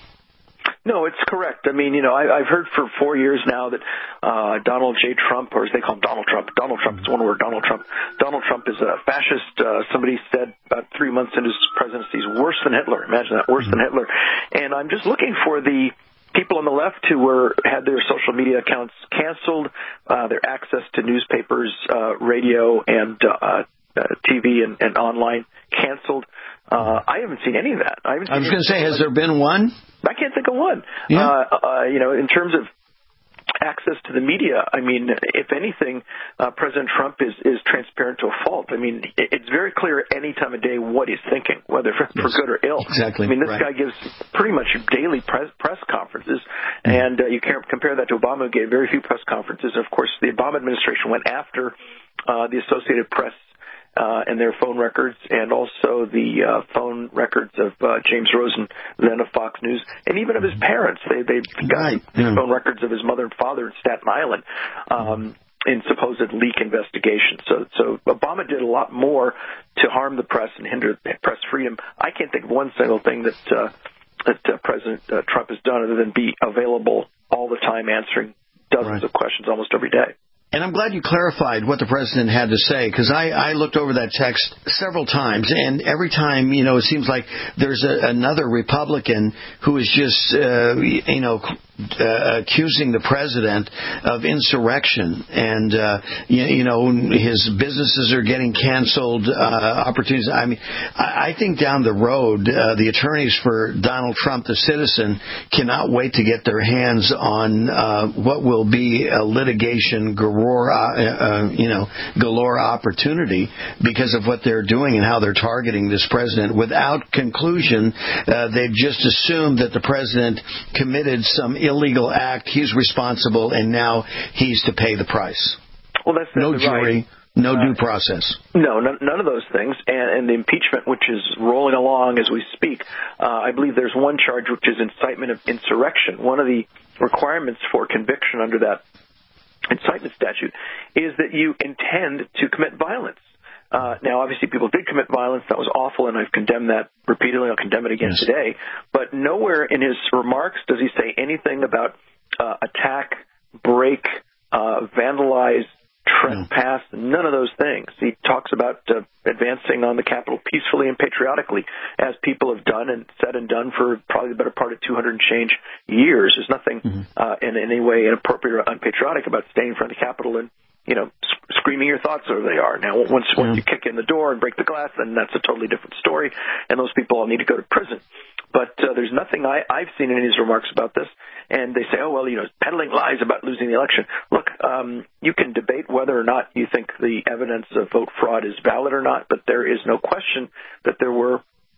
No, it's correct. I mean, you know, I, I've heard for four years now that uh, Donald J. Trump, or as they call him, Donald Trump, Donald Trump, it's one word, Donald Trump. Donald Trump is a fascist. Uh, somebody said about three months into his presidency, he's worse than Hitler. Imagine that, worse than Hitler. And I'm just looking for the people on the left who were had their social media accounts canceled, uh, their access to newspapers, uh, radio, and uh, uh, T V and, and online canceled. Uh, I haven't seen any of that. I, haven't seen I was going to say, has there been one? I can't think of one. Yeah. Uh, uh, you know, in terms of access to the media, I mean, if anything, uh, President Trump is, is transparent to a fault. I mean, it's very clear any time of day what he's thinking, whether for, yes. for good or ill. Exactly. I mean, this right. guy gives pretty much daily press, press conferences, mm-hmm. and uh, you can't compare that to Obama, who gave very few press conferences. And of course, the Obama administration went after uh, the Associated Press Uh, and their phone records, and also the uh, phone records of uh, James Rosen, then of Fox News, and even of his parents. They they got right. the yeah. phone records of his mother and father in Staten Island um, in supposed leak investigation. So, so Obama did a lot more to harm the press and hinder press freedom. I can't think of one single thing that uh, that uh, President uh, Trump has done other than be available all the time, answering dozens right. of questions almost every day. And I'm glad you clarified what the president had to say, because I, I looked over that text several times, and every time, you know, it seems like there's a, another Republican who is just, uh, you know, uh, accusing the president of insurrection, and uh, you, you know, his businesses are getting canceled, uh, opportunities. I mean, I, I think down the road, uh, the attorneys for Donald Trump, the citizen, cannot wait to get their hands on uh, what will be a litigation galore, uh, you know, galore opportunity because of what they're doing and how they're targeting this president. Without conclusion, uh, they've just assumed that the president committed some illegal act, he's responsible, and now he's to pay the price. Well, that's no jury, right. no uh, due process. No, none, none of those things. And, and the impeachment, which is rolling along as we speak, uh, I believe there's one charge which is incitement of insurrection. One of the requirements for conviction under that incitement statute is that you intend to commit violence. Uh, now, obviously, people did commit violence. That was awful, and I've condemned that repeatedly. I'll condemn it again yes. today. But nowhere in his remarks does he say anything about uh, attack, break, uh, vandalize, trespass, mm. none of those things. He talks about uh, advancing on the Capitol peacefully and patriotically, as people have done and said and done for probably the better part of two hundred and change years. There's nothing mm-hmm. uh, in any way inappropriate or unpatriotic about staying in front of the Capitol and, you know, screaming your thoughts over they are. Now, once yeah. once you kick in the door and break the glass, then that's a totally different story, and those people all need to go to prison. But uh, there's nothing I, I've seen in his remarks about this. And they say, oh, well, you know, peddling lies about losing the election. Look, um, you can debate whether or not you think the evidence of vote fraud is valid or not, but there is no question that there were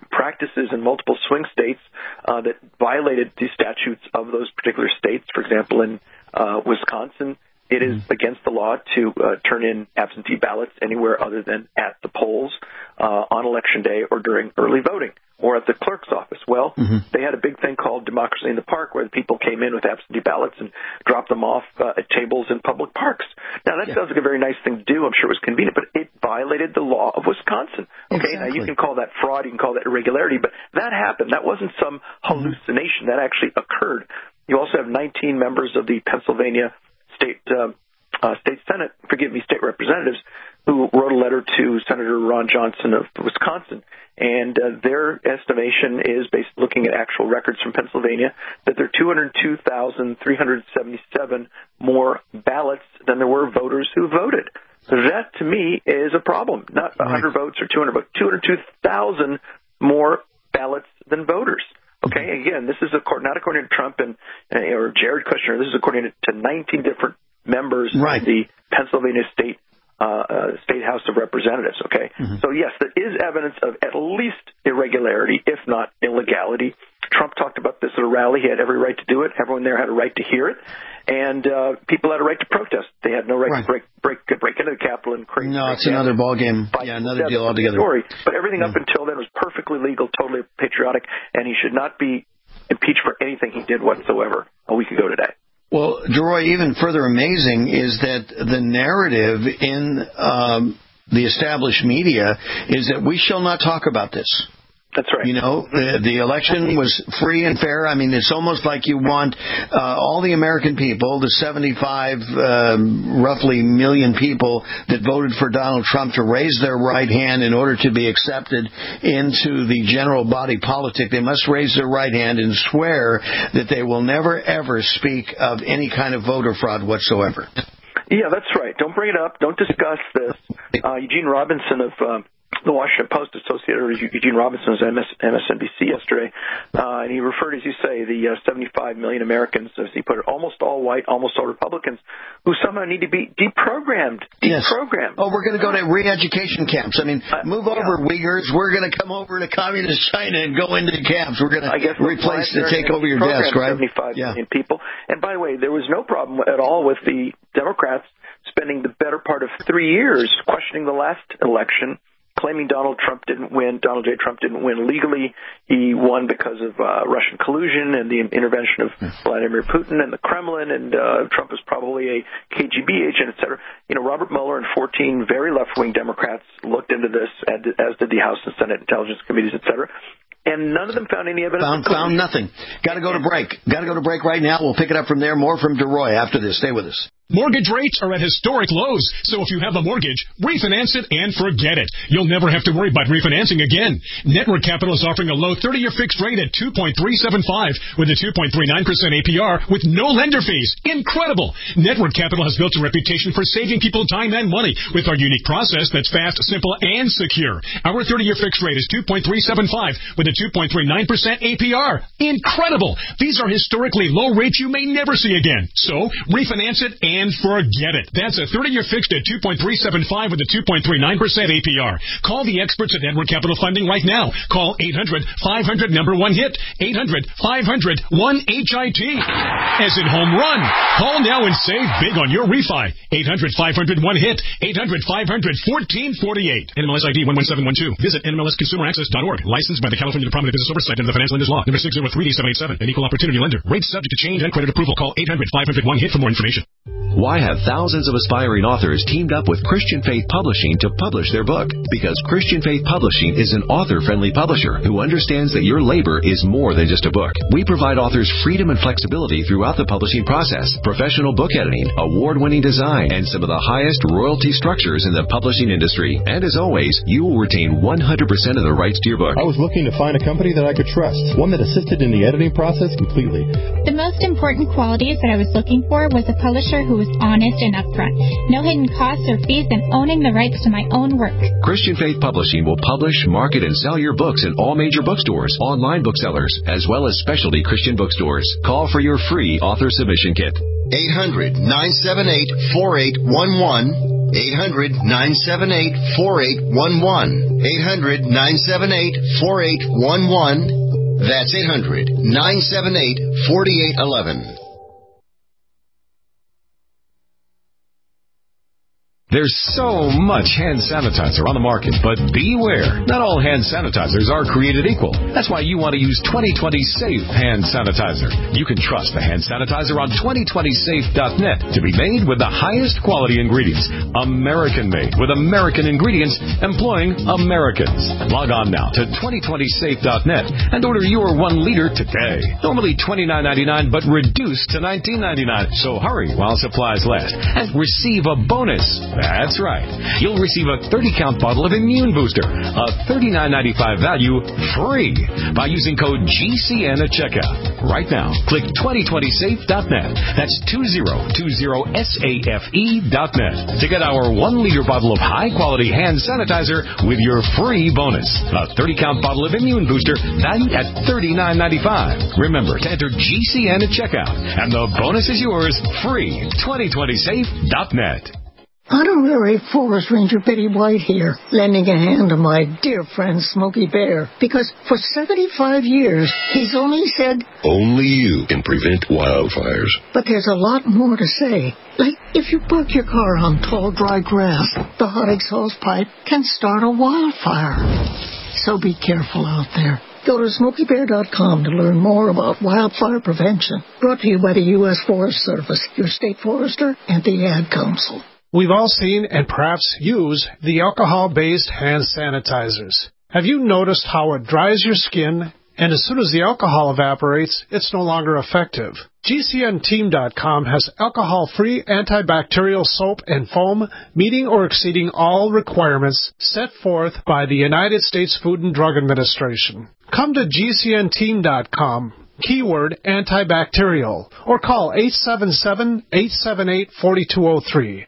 practices in multiple swing states uh, that violated the statutes of those particular states. For example, in uh, Wisconsin, it is mm-hmm. against the law to uh, turn in absentee ballots anywhere other than at the polls uh, on Election Day or during early voting or at the clerk's office. Well, mm-hmm. they had a big thing called Democracy in the Park where the people came in with absentee ballots and dropped them off uh, at tables in public parks. Now, that yeah. sounds like a very nice thing to do. I'm sure it was convenient, but it violated the law of Wisconsin. Okay, exactly. Now you can call that fraud, you can call that irregularity, but that happened. That wasn't some hallucination. Mm-hmm. That actually occurred. You also have nineteen members of the Pennsylvania State uh, uh, State Senate, forgive me, state representatives, who wrote a letter to Senator Ron Johnson of Wisconsin. And uh, their estimation is, based looking at actual records from Pennsylvania, that there are two hundred two thousand three hundred seventy-seven more ballots than there were voters who voted. So that, to me, is a problem. Not one hundred right. votes or two hundred votes, two hundred two thousand more ballots than voters. Okay, again, this is a, not according to Trump and or Jared Kushner. This is according to nineteen different members right. of the Pennsylvania State uh, uh, State House of Representatives. Okay, mm-hmm. So yes, there is evidence of at least irregularity, if not illegality. Trump talked about this at a rally. He had every right to do it. Everyone there had a right to hear it, and uh, people had a right to protest. They had no right, right. to break break break into the Capitol and create. No, it's another ballgame. Yeah, another deal altogether. Story. But everything yeah. up until then was perfectly legal, totally patriotic, and he should not be impeached for anything he did whatsoever a week ago today. Well, Geroy, even further amazing is that the narrative in um, the established media is that we shall not talk about this. That's right. You know, the, the election was free and fair. I mean, it's almost like you want uh, all the American people, the seventy-five um, roughly million people that voted for Donald Trump, to raise their right hand in order to be accepted into the general body politic. They must raise their right hand and swear that they will never, ever speak of any kind of voter fraud whatsoever. Yeah, that's right. Don't bring it up. Don't discuss this. Uh, Eugene Robinson of... Uh, The Washington Post associated with Eugene Robinson was M S N B C yesterday, uh, and he referred, as you say, the uh, seventy-five million Americans, as he put it, almost all white, almost all Republicans, who somehow need to be deprogrammed. Deprogrammed. Yes. Oh, we're going to go to re-education camps. I mean, move uh, over, yeah. Uyghurs. We're going to come over to communist China and go into the camps. We're going to replace to take over your desk, right? seventy-five yeah. million people. And by the way, there was no problem at all with the Democrats spending the better part of three years questioning the last election, claiming Donald Trump didn't win, Donald J. Trump didn't win legally. He won because of uh, Russian collusion and the intervention of Vladimir Putin and the Kremlin, and uh, Trump is probably a K G B agent, et cetera. You know, Robert Mueller and fourteen very left-wing Democrats looked into this, as did the House and Senate Intelligence Committees, et cetera. And none of them found any evidence. Found, found nothing. Got to go to break. Got to go to break right now. We'll pick it up from there. More from DeRoy after this. Stay with us. Mortgage rates are at historic lows, so if you have a mortgage, refinance it and forget it. You'll never have to worry about refinancing again. Network Capital is offering a low thirty-year fixed rate at two point three seven five with a two point three nine percent A P R with no lender fees. Incredible! Network Capital has built a reputation for saving people time and money with our unique process that's fast, simple, and secure. Our thirty-year fixed rate is two point three seven five with a two point three nine percent A P R. Incredible! These are historically low rates you may never see again. So, refinance it and And forget it. That's a thirty-year fixed at two point three seven five with a two point three nine percent A P R. Call the experts at Edward Capital Funding right now. Call eight hundred five hundred number one hit. eight hundred five hundred one H I T. As in home run. Call now and save big on your refi. eight hundred five hundred one hit. eight hundred five hundred fourteen forty-eight. N M L S I D one one seven one two. Visit N M L S consumer access dot org. Licensed by the California Department of Business Oversight and the Financial Lenders Law. Number six zero three D seven eight seven. An equal opportunity lender. Rates subject to change and credit approval. Call eight hundred five hundred one hit for more information. Why have thousands of aspiring authors teamed up with Christian Faith Publishing to publish their book? Because Christian Faith Publishing is an author-friendly publisher who understands that your labor is more than just a book. We provide authors freedom and flexibility throughout the publishing process, professional book editing, award-winning design, and some of the highest royalty structures in the publishing industry. And as always, you will retain one hundred percent of the rights to your book. I was looking to find a company that I could trust, one that assisted in the editing process completely. The most important qualities that I was looking for was a publisher who was honest and upfront. No hidden costs or fees, and owning the rights to my own work. Christian Faith Publishing will publish, market, and sell your books in all major bookstores, online booksellers, as well as specialty Christian bookstores. Call for your free author submission kit. eight hundred nine seven eight four eight one one. eight hundred, nine seven eight, four eight one one. eight hundred, nine seven eight, four eight one one. That's eight hundred, nine seven eight, four eight one one. There's so much hand sanitizer on the market, but beware. Not all hand sanitizers are created equal. That's why you want to use twenty twenty Safe Hand Sanitizer. You can trust the hand sanitizer on twenty twenty safe dot net to be made with the highest quality ingredients. American-made with American ingredients employing Americans. Log on now to twenty twenty safe dot net and order your one liter today. Normally twenty-nine ninety-nine, but reduced to nineteen ninety-nine. So hurry while supplies last and receive a bonus. That's right. You'll receive a thirty count bottle of Immune Booster, a thirty-nine ninety-five value, free by using code G C N at checkout. Right now, click twenty twenty safe dot net. That's two zero two zero safe dot net to get our one liter bottle of high-quality hand sanitizer with your free bonus. A thirty count bottle of Immune Booster valued at thirty-nine ninety-five. Remember to enter G C N at checkout, and the bonus is yours free. twenty twenty safe dot net. Honorary Forest Ranger Betty White here, lending a hand to my dear friend Smokey Bear, because for seventy-five years, he's only said, only you can prevent wildfires. But there's a lot more to say. Like, if you park your car on tall, dry grass, the hot exhaust pipe can start a wildfire. So be careful out there. Go to smokey bear dot com to learn more about wildfire prevention. Brought to you by the U S Forest Service, your state forester, and the Ad Council. We've all seen and perhaps use the alcohol-based hand sanitizers. Have you noticed how it dries your skin, and as soon as the alcohol evaporates, it's no longer effective? G C N team dot com has alcohol-free antibacterial soap and foam meeting or exceeding all requirements set forth by the United States Food and Drug Administration. Come to G C N team dot com. Keyword antibacterial, or call eight seven seven, eight seven eight, four two zero three.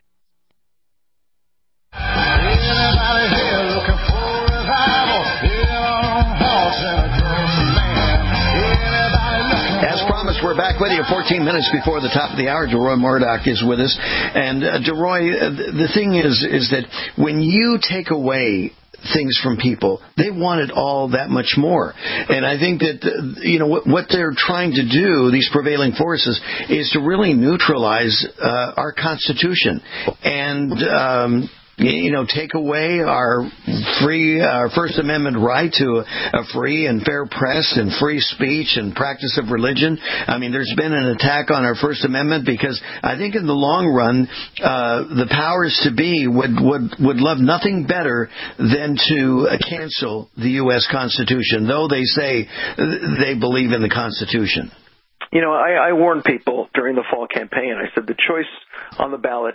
As promised, we're back with you fourteen minutes before the top of the hour. DeRoy Murdoch is with us. And, uh, DeRoy, uh, the thing is, is that when you take away things from people, they want it all that much more. And I think that, uh, you know, what, what they're trying to do, these prevailing forces, is to really neutralize uh, our Constitution. And, um, you know, take away our free, our First Amendment right to a free and fair press and free speech and practice of religion. I mean, there's been an attack on our First Amendment because I think in the long run, uh, the powers to be would, would, would love nothing better than to cancel the U S Constitution, though they say they believe in the Constitution. You know, I, I warned people during the fall campaign. I said the choice on the ballot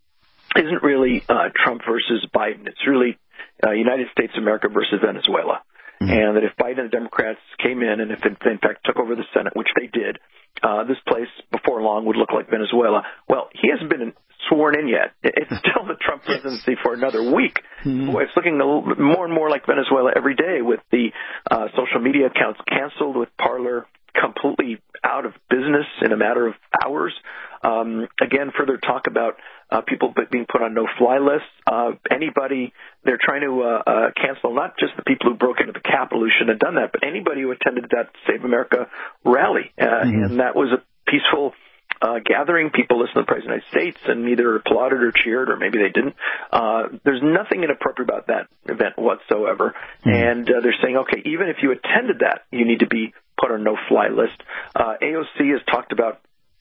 isn't really uh, Trump versus Biden. It's really uh, United States of America versus Venezuela. Mm-hmm. And that if Biden and the Democrats came in and if they, in fact, took over the Senate, which they did, uh, this place before long would look like Venezuela. Well, he hasn't been sworn in yet. It's still the Trump presidency for another week. Mm-hmm. Boy, it's looking a little bit more and more like Venezuela every day with the uh, social media accounts canceled, with Parler completely out of business in a matter of hours. Um, again, further talk about uh, people being put on no-fly lists. Uh, anybody, they're trying to uh, uh, cancel not just the people who broke into the Capitol who shouldn't have done that, but anybody who attended that Save America rally. Uh, mm-hmm. And that was a peaceful uh, gathering. People listened to the President of the United States and either applauded or cheered, or maybe they didn't. Uh, there's nothing inappropriate about that event whatsoever. Mm-hmm. And uh, they're saying, okay, even if you attended that, you need to be put on no-fly list. Uh, A O C has talked about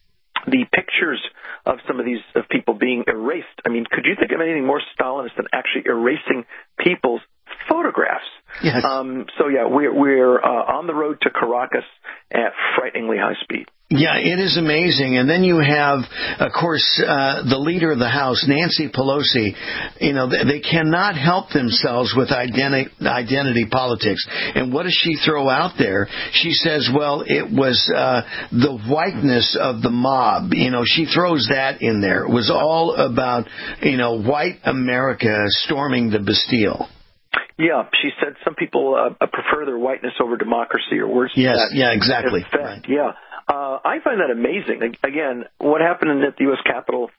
the pictures of some of these of people being erased. I mean, could you think of anything more Stalinist than actually erasing people's photographs? Yes. Um, so, yeah, we're, we're uh, on the road to Caracas at frighteningly high speed. Yeah, it is amazing. And then you have, of course, uh, the leader of the House, Nancy Pelosi. You know, they, they cannot help themselves with identity, identity politics. And what does she throw out there? She says, well, it was uh, the whiteness of the mob. You know, she throws that in there. It was all about, you know, white America storming the Bastille. Yeah, she said some people uh, prefer their whiteness over democracy, or worse. Yes, that. yeah, exactly. In fact, right. Yeah. Uh, I find that amazing. Again, what happened at the U S Capitol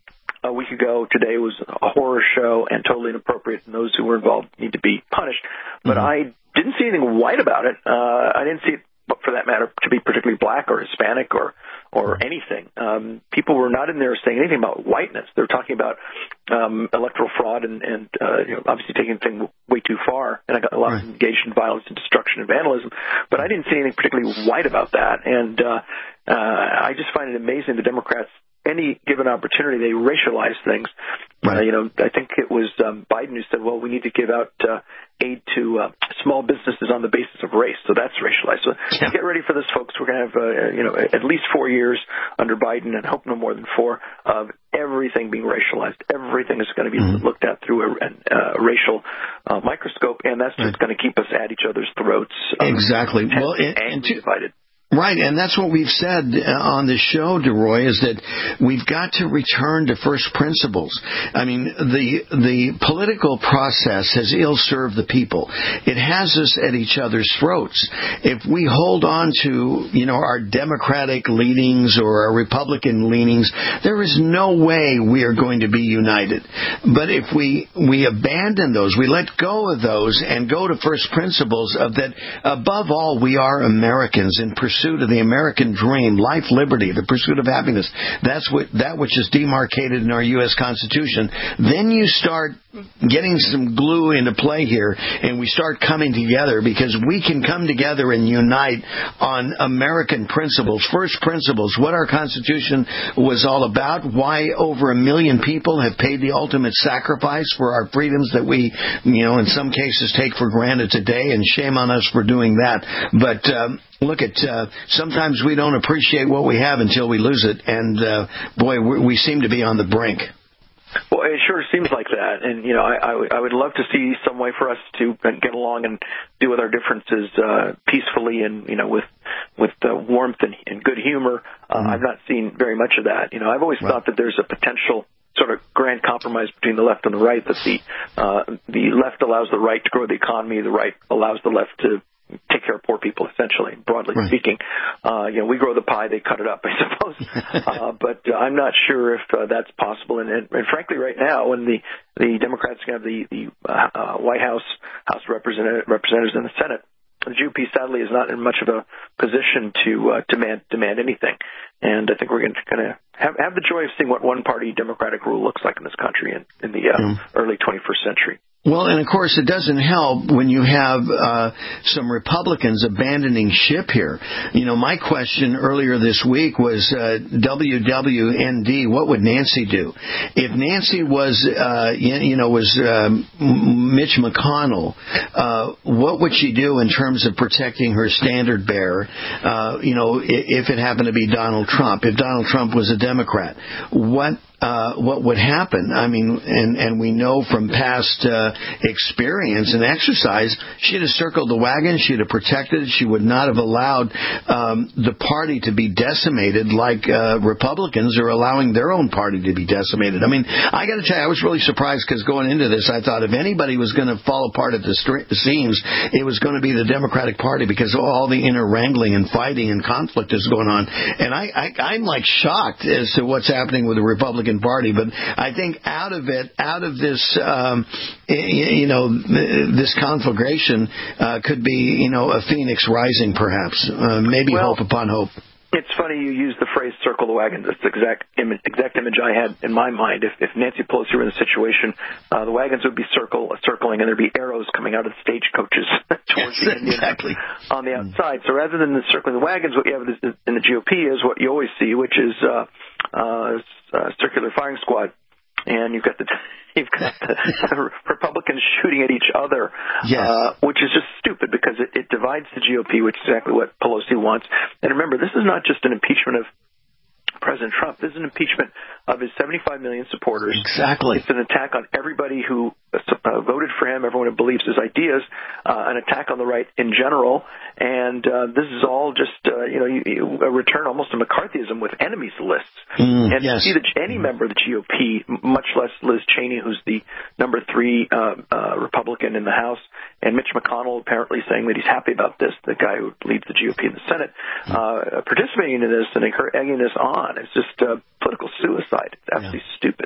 a week ago. Today was a horror show and totally inappropriate, and those who were involved need to be punished. But mm-hmm. I didn't see anything white about it. Uh, I didn't see it, for that matter, to be particularly black or Hispanic or or anything. Um, people were not in there saying anything about whiteness. They were talking about um, electoral fraud and, and uh, you know, obviously taking things way too far. And I got a lot right. of engaged in violence and destruction and vandalism. But I didn't see anything particularly white about that. And uh, uh, I just find it amazing the Democrats, any given opportunity, they racialize things. Right. Uh, you know, I think it was um, Biden who said, well, we need to give out uh, aid to uh, small businesses on the basis of race. So that's racialized. So yeah. get ready for this, folks. We're going to have, uh, you know, at least four years under Biden, and hope no more than four, of everything being racialized. Everything is going to be mm-hmm. looked at through a, a racial uh, microscope, and that's just right. going to keep us at each other's throats. Um, exactly. And, well, and, and to, divided. Right, and that's what we've said on the show, DeRoy, is that we've got to return to first principles. I mean, the the political process has ill-served the people. It has us at each other's throats. If we hold on to, you know, our Democratic leanings or our Republican leanings, there is no way we are going to be united. But if we, we abandon those, we let go of those and go to first principles of that, above all, we are Americans in pursuit of the American dream, life, liberty, the pursuit of happiness. That's what that which is demarcated in our U S Constitution. Then you start getting some glue into play here, and we start coming together, because we can come together and unite on American principles, first principles, what our Constitution was all about, why over a million people have paid the ultimate sacrifice for our freedoms that we, you know, in some cases take for granted today, and shame on us for doing that. But um, look at, uh, sometimes we don't appreciate what we have until we lose it, and uh, boy, we, we seem to be on the brink. Well, it sure seems like that, and you know, I, I, w- I would love to see some way for us to get along and deal with our differences uh, peacefully, and you know, with with uh, warmth and, and good humor. Uh, mm-hmm. I've not seen very much of that. You know, I've always right. thought that there's a potential sort of grand compromise between the left and the right. That the uh, the left allows the right to grow the economy, the right allows the left to take care of poor people, essentially, broadly right. speaking. Uh, you know, we grow the pie, they cut it up, I suppose. uh, but uh, I'm not sure if uh, that's possible. And, and, and frankly, right now, when the, the Democrats have the, the uh, White House, House of Representative, Representatives, and the Senate, the G O P, sadly, is not in much of a position to uh, demand demand anything. And I think we're going to have, have the joy of seeing what one-party Democratic rule looks like in this country in, in the uh, mm. early twenty-first century. Well, and of course, it doesn't help when you have uh, some Republicans abandoning ship here. You know, my question earlier this week was uh, W W N D. What would Nancy do if Nancy was, uh, you, you know, was uh, Mitch McConnell? Uh, what would she do in terms of protecting her standard bearer? Uh, you know, if it happened to be Donald Trump, if Donald Trump was a Democrat, what? Uh, what would happen? I mean, and, and we know from past uh, experience and exercise, she'd have circled the wagon, she'd have protected, she would not have allowed um, the party to be decimated like uh, Republicans are allowing their own party to be decimated. I mean, I got to tell you, I was really surprised, because going into this, I thought if anybody was going to fall apart at the seams, it was going to be the Democratic Party, because all the inner wrangling and fighting and conflict is going on. And I, I, I'm like shocked as to what's happening with the Republican Party, but I think out of it, out of this, um, you know, this conflagration uh, could be, you know, a phoenix rising, perhaps, uh, maybe well, hope upon hope. It's funny you use the phrase "circle the wagon." That's the exact image, exact image I had in my mind. If, if Nancy Pelosi were in the situation, uh, the wagons would be circle, circling, and there'd be arrows coming out of the stagecoaches towards yes, the Indians exactly. on the outside. So rather than the circling the wagons, what you have in the G O P is what you always see, which is uh, uh, uh, circular firing squad, and you've got the you've got the Republicans shooting at each other, yes. uh, which is just stupid, because it, it divides the G O P, which is exactly what Pelosi wants. And remember, this is not just an impeachment of President Trump. This is an impeachment of his seventy-five million supporters. Exactly. It's an attack on everybody who uh, voted for him, everyone who believes his ideas, uh, an attack on the right in general. And uh, this is all just, uh, you know, you, you, a return almost to McCarthyism with enemies lists. Mm, and yes. to see that any member of the G O P, much less Liz Cheney, who's the number three uh, uh, Republican in the House, and Mitch McConnell apparently saying that he's happy about this, the guy who leads the G O P in the Senate, uh, participating in this and egging this on. It's just uh, political suicide. It's absolutely yeah. stupid.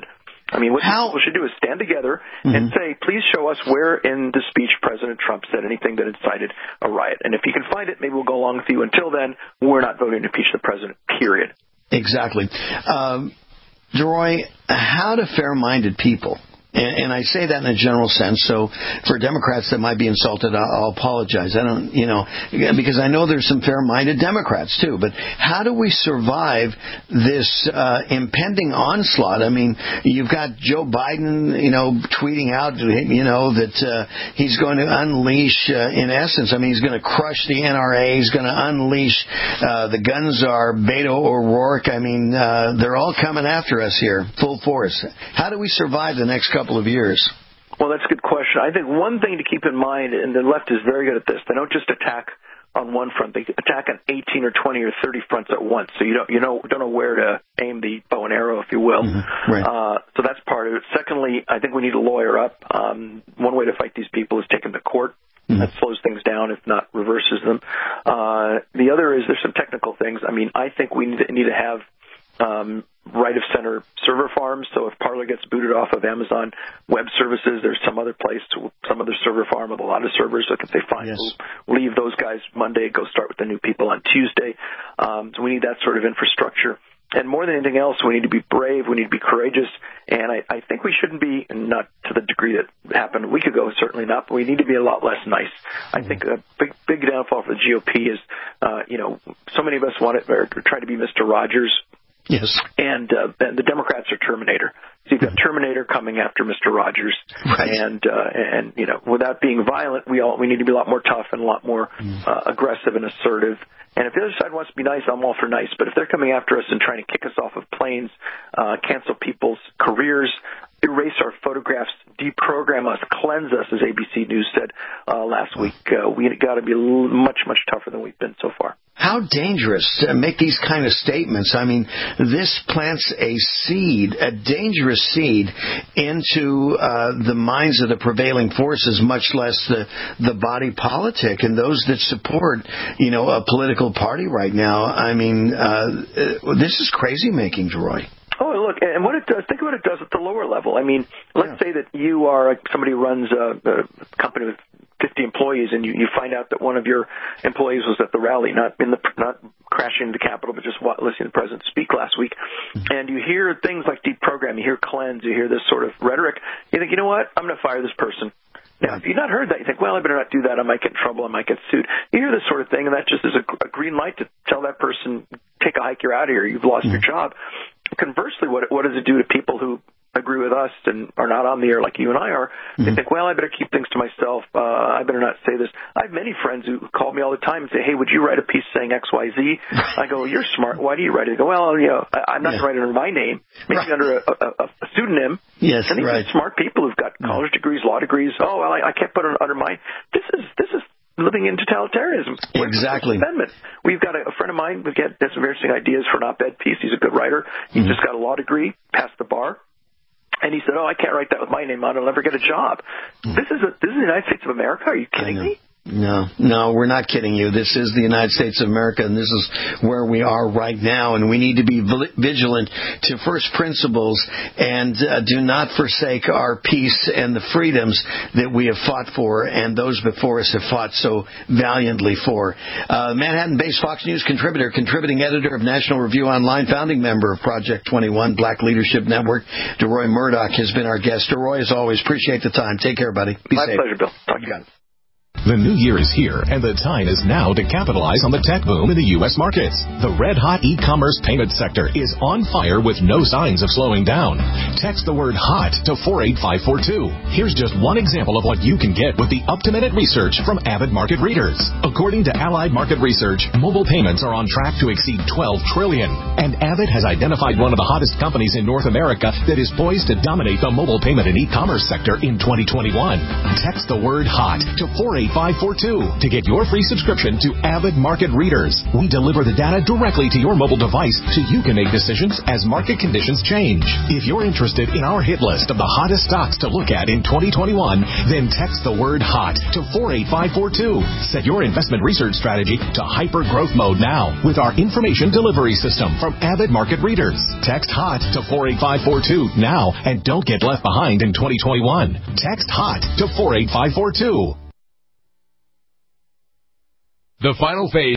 I mean, what How? people should do is stand together mm-hmm. and say, please show us where in the speech President Trump said anything that incited a riot. And if you can find it, maybe we'll go along with you. Until then, we're not voting to impeach the president, period. Exactly. Um, DeRoy, how do fair-minded people, and, and I say that in a general sense, so for Democrats that might be insulted, I'll, I'll apologize. I don't, you know, because I know there's some fair-minded Democrats too, but how do we survive this uh, impending onslaught? I mean, you've got Joe Biden, you know, tweeting out, you know, that uh, he's going to unleash, uh, in essence, I mean, he's going to crush the N R A, he's going to unleash uh, the gun czar, Beto O'Rourke. I mean, uh, they're all coming after us here, full force. How do we survive the next couple of years? Well, that's a good question. I think one thing to keep in mind, and the left is very good at this, they don't just attack on one front. They attack on eighteen or twenty or thirty fronts at once. So you don't you know don't know where to aim the bow and arrow, if you will. Mm-hmm. Right. Uh, so that's part of it. Secondly, I think we need to lawyer up. Um, one way to fight these people is take them to court. Mm-hmm. That slows things down, if not reverses them. Uh, the other is there's some technical things. I mean, I think we need to, need to have um, right-of-center server farms. So if Parler gets booted off of Amazon Web Services, there's some other place, some other server farm with a lot of servers. So if they find, yes. we'll leave those guys Monday, go start with the new people on Tuesday. Um, so we need that sort of infrastructure. And more than anything else, we need to be brave. We need to be courageous. And I, I think we shouldn't be, not to the degree that happened a week ago, certainly not, but we need to be a lot less nice. I think a big, big downfall for the G O P is, uh, you know, so many of us want it, or try to be Mister Rogers. Yes. And, uh, and the Democrats are Terminator. So you've got Terminator coming after Mister Rogers. Right. And, uh, and, you know, without being violent, we all, we need to be a lot more tough and a lot more, uh, aggressive and assertive. And if the other side wants to be nice, I'm all for nice. But if they're coming after us and trying to kick us off of planes, uh, cancel people's careers, erase our photographs, deprogram us, cleanse us, as A B C News said uh, last week, uh, we got to be much, much tougher than we've been so far. How dangerous to make these kind of statements. I mean, this plants a seed, a dangerous seed, into uh, the minds of the prevailing forces, much less the, the body politic and those that support, you know, a political party right now. I mean, uh, this is crazy making, DeRoy. Oh, look, and what it does, think of what it does at the lower level. I mean, let's yeah. say that you are somebody who runs a, a company with fifty employees, and you, you find out that one of your employees was at the rally, not in the not crashing into the Capitol, but just listening to the president speak last week. Mm-hmm. And you hear things like deprogram, you hear cleanse, you hear this sort of rhetoric. You think, you know what? I'm going to fire this person. Now, if you've not heard that, you think, well, I better not do that. I might get in trouble. I might get sued. You hear this sort of thing, and that just is a, a green light to tell that person, take a hike, you're out of here. You've lost mm-hmm. your job. Conversely, what, what does it do to people who agree with us and are not on the air like you and I are? Mm-hmm. They think, well, I better keep things to myself. Uh, I better not say this. I have many friends who call me all the time and say, hey, would you write a piece saying X, Y, Z? I go, you're smart. Why do you write it? They go, well, you know, I, I'm not yeah. going to write it under my name. Maybe right. under a, a, a pseudonym. Yes, and these right. are smart people who've got college degrees, law degrees. Oh, well, I, I can't put it under mine. This is, this is living in totalitarianism. Exactly. Amendment. We've got a, a friend of mine who has some very interesting ideas for an op-ed piece. He's a good writer. He's mm-hmm. just got a law degree, passed the bar. And he said, oh, I can't write that with my name on it. I'll never get a job. Mm-hmm. This is a, this is the United States of America. Are you kidding me? No, no, we're not kidding you. This is the United States of America, and this is where we are right now, and we need to be vigilant to first principles and uh, do not forsake our peace and the freedoms that we have fought for and those before us have fought so valiantly for. Uh, Manhattan-based Fox News contributor, contributing editor of National Review Online, founding member of Project twenty-one, Black Leadership Network, DeRoy Murdock has been our guest. DeRoy, as always, appreciate the time. Take care, buddy. Be My safe. pleasure, Bill. Talk to you. The new year is here, and the time is now to capitalize on the tech boom in the U S markets. The red-hot e-commerce payment sector is on fire with no signs of slowing down. Text the word HOT to four eight five four two. Here's just one example of what you can get with the up-to-minute research from Avid Market Readers. According to Allied Market Research, mobile payments are on track to exceed twelve trillion dollars, and Avid has identified one of the hottest companies in North America that is poised to dominate the mobile payment and e-commerce sector in twenty twenty-one. Text the word HOT to four eight eight five four two to get your free subscription to Avid Market Readers. We deliver the data directly to your mobile device so you can make decisions as market conditions change. If you're interested in our hit list of the hottest stocks to look at in twenty twenty-one, then text the word HOT to four eight five four two. Set your investment research strategy to hyper growth mode now with our information delivery system from Avid Market Readers. Text HOT to four eight five four two now and don't get left behind in twenty twenty-one. Text HOT to four eight five four two. The final phase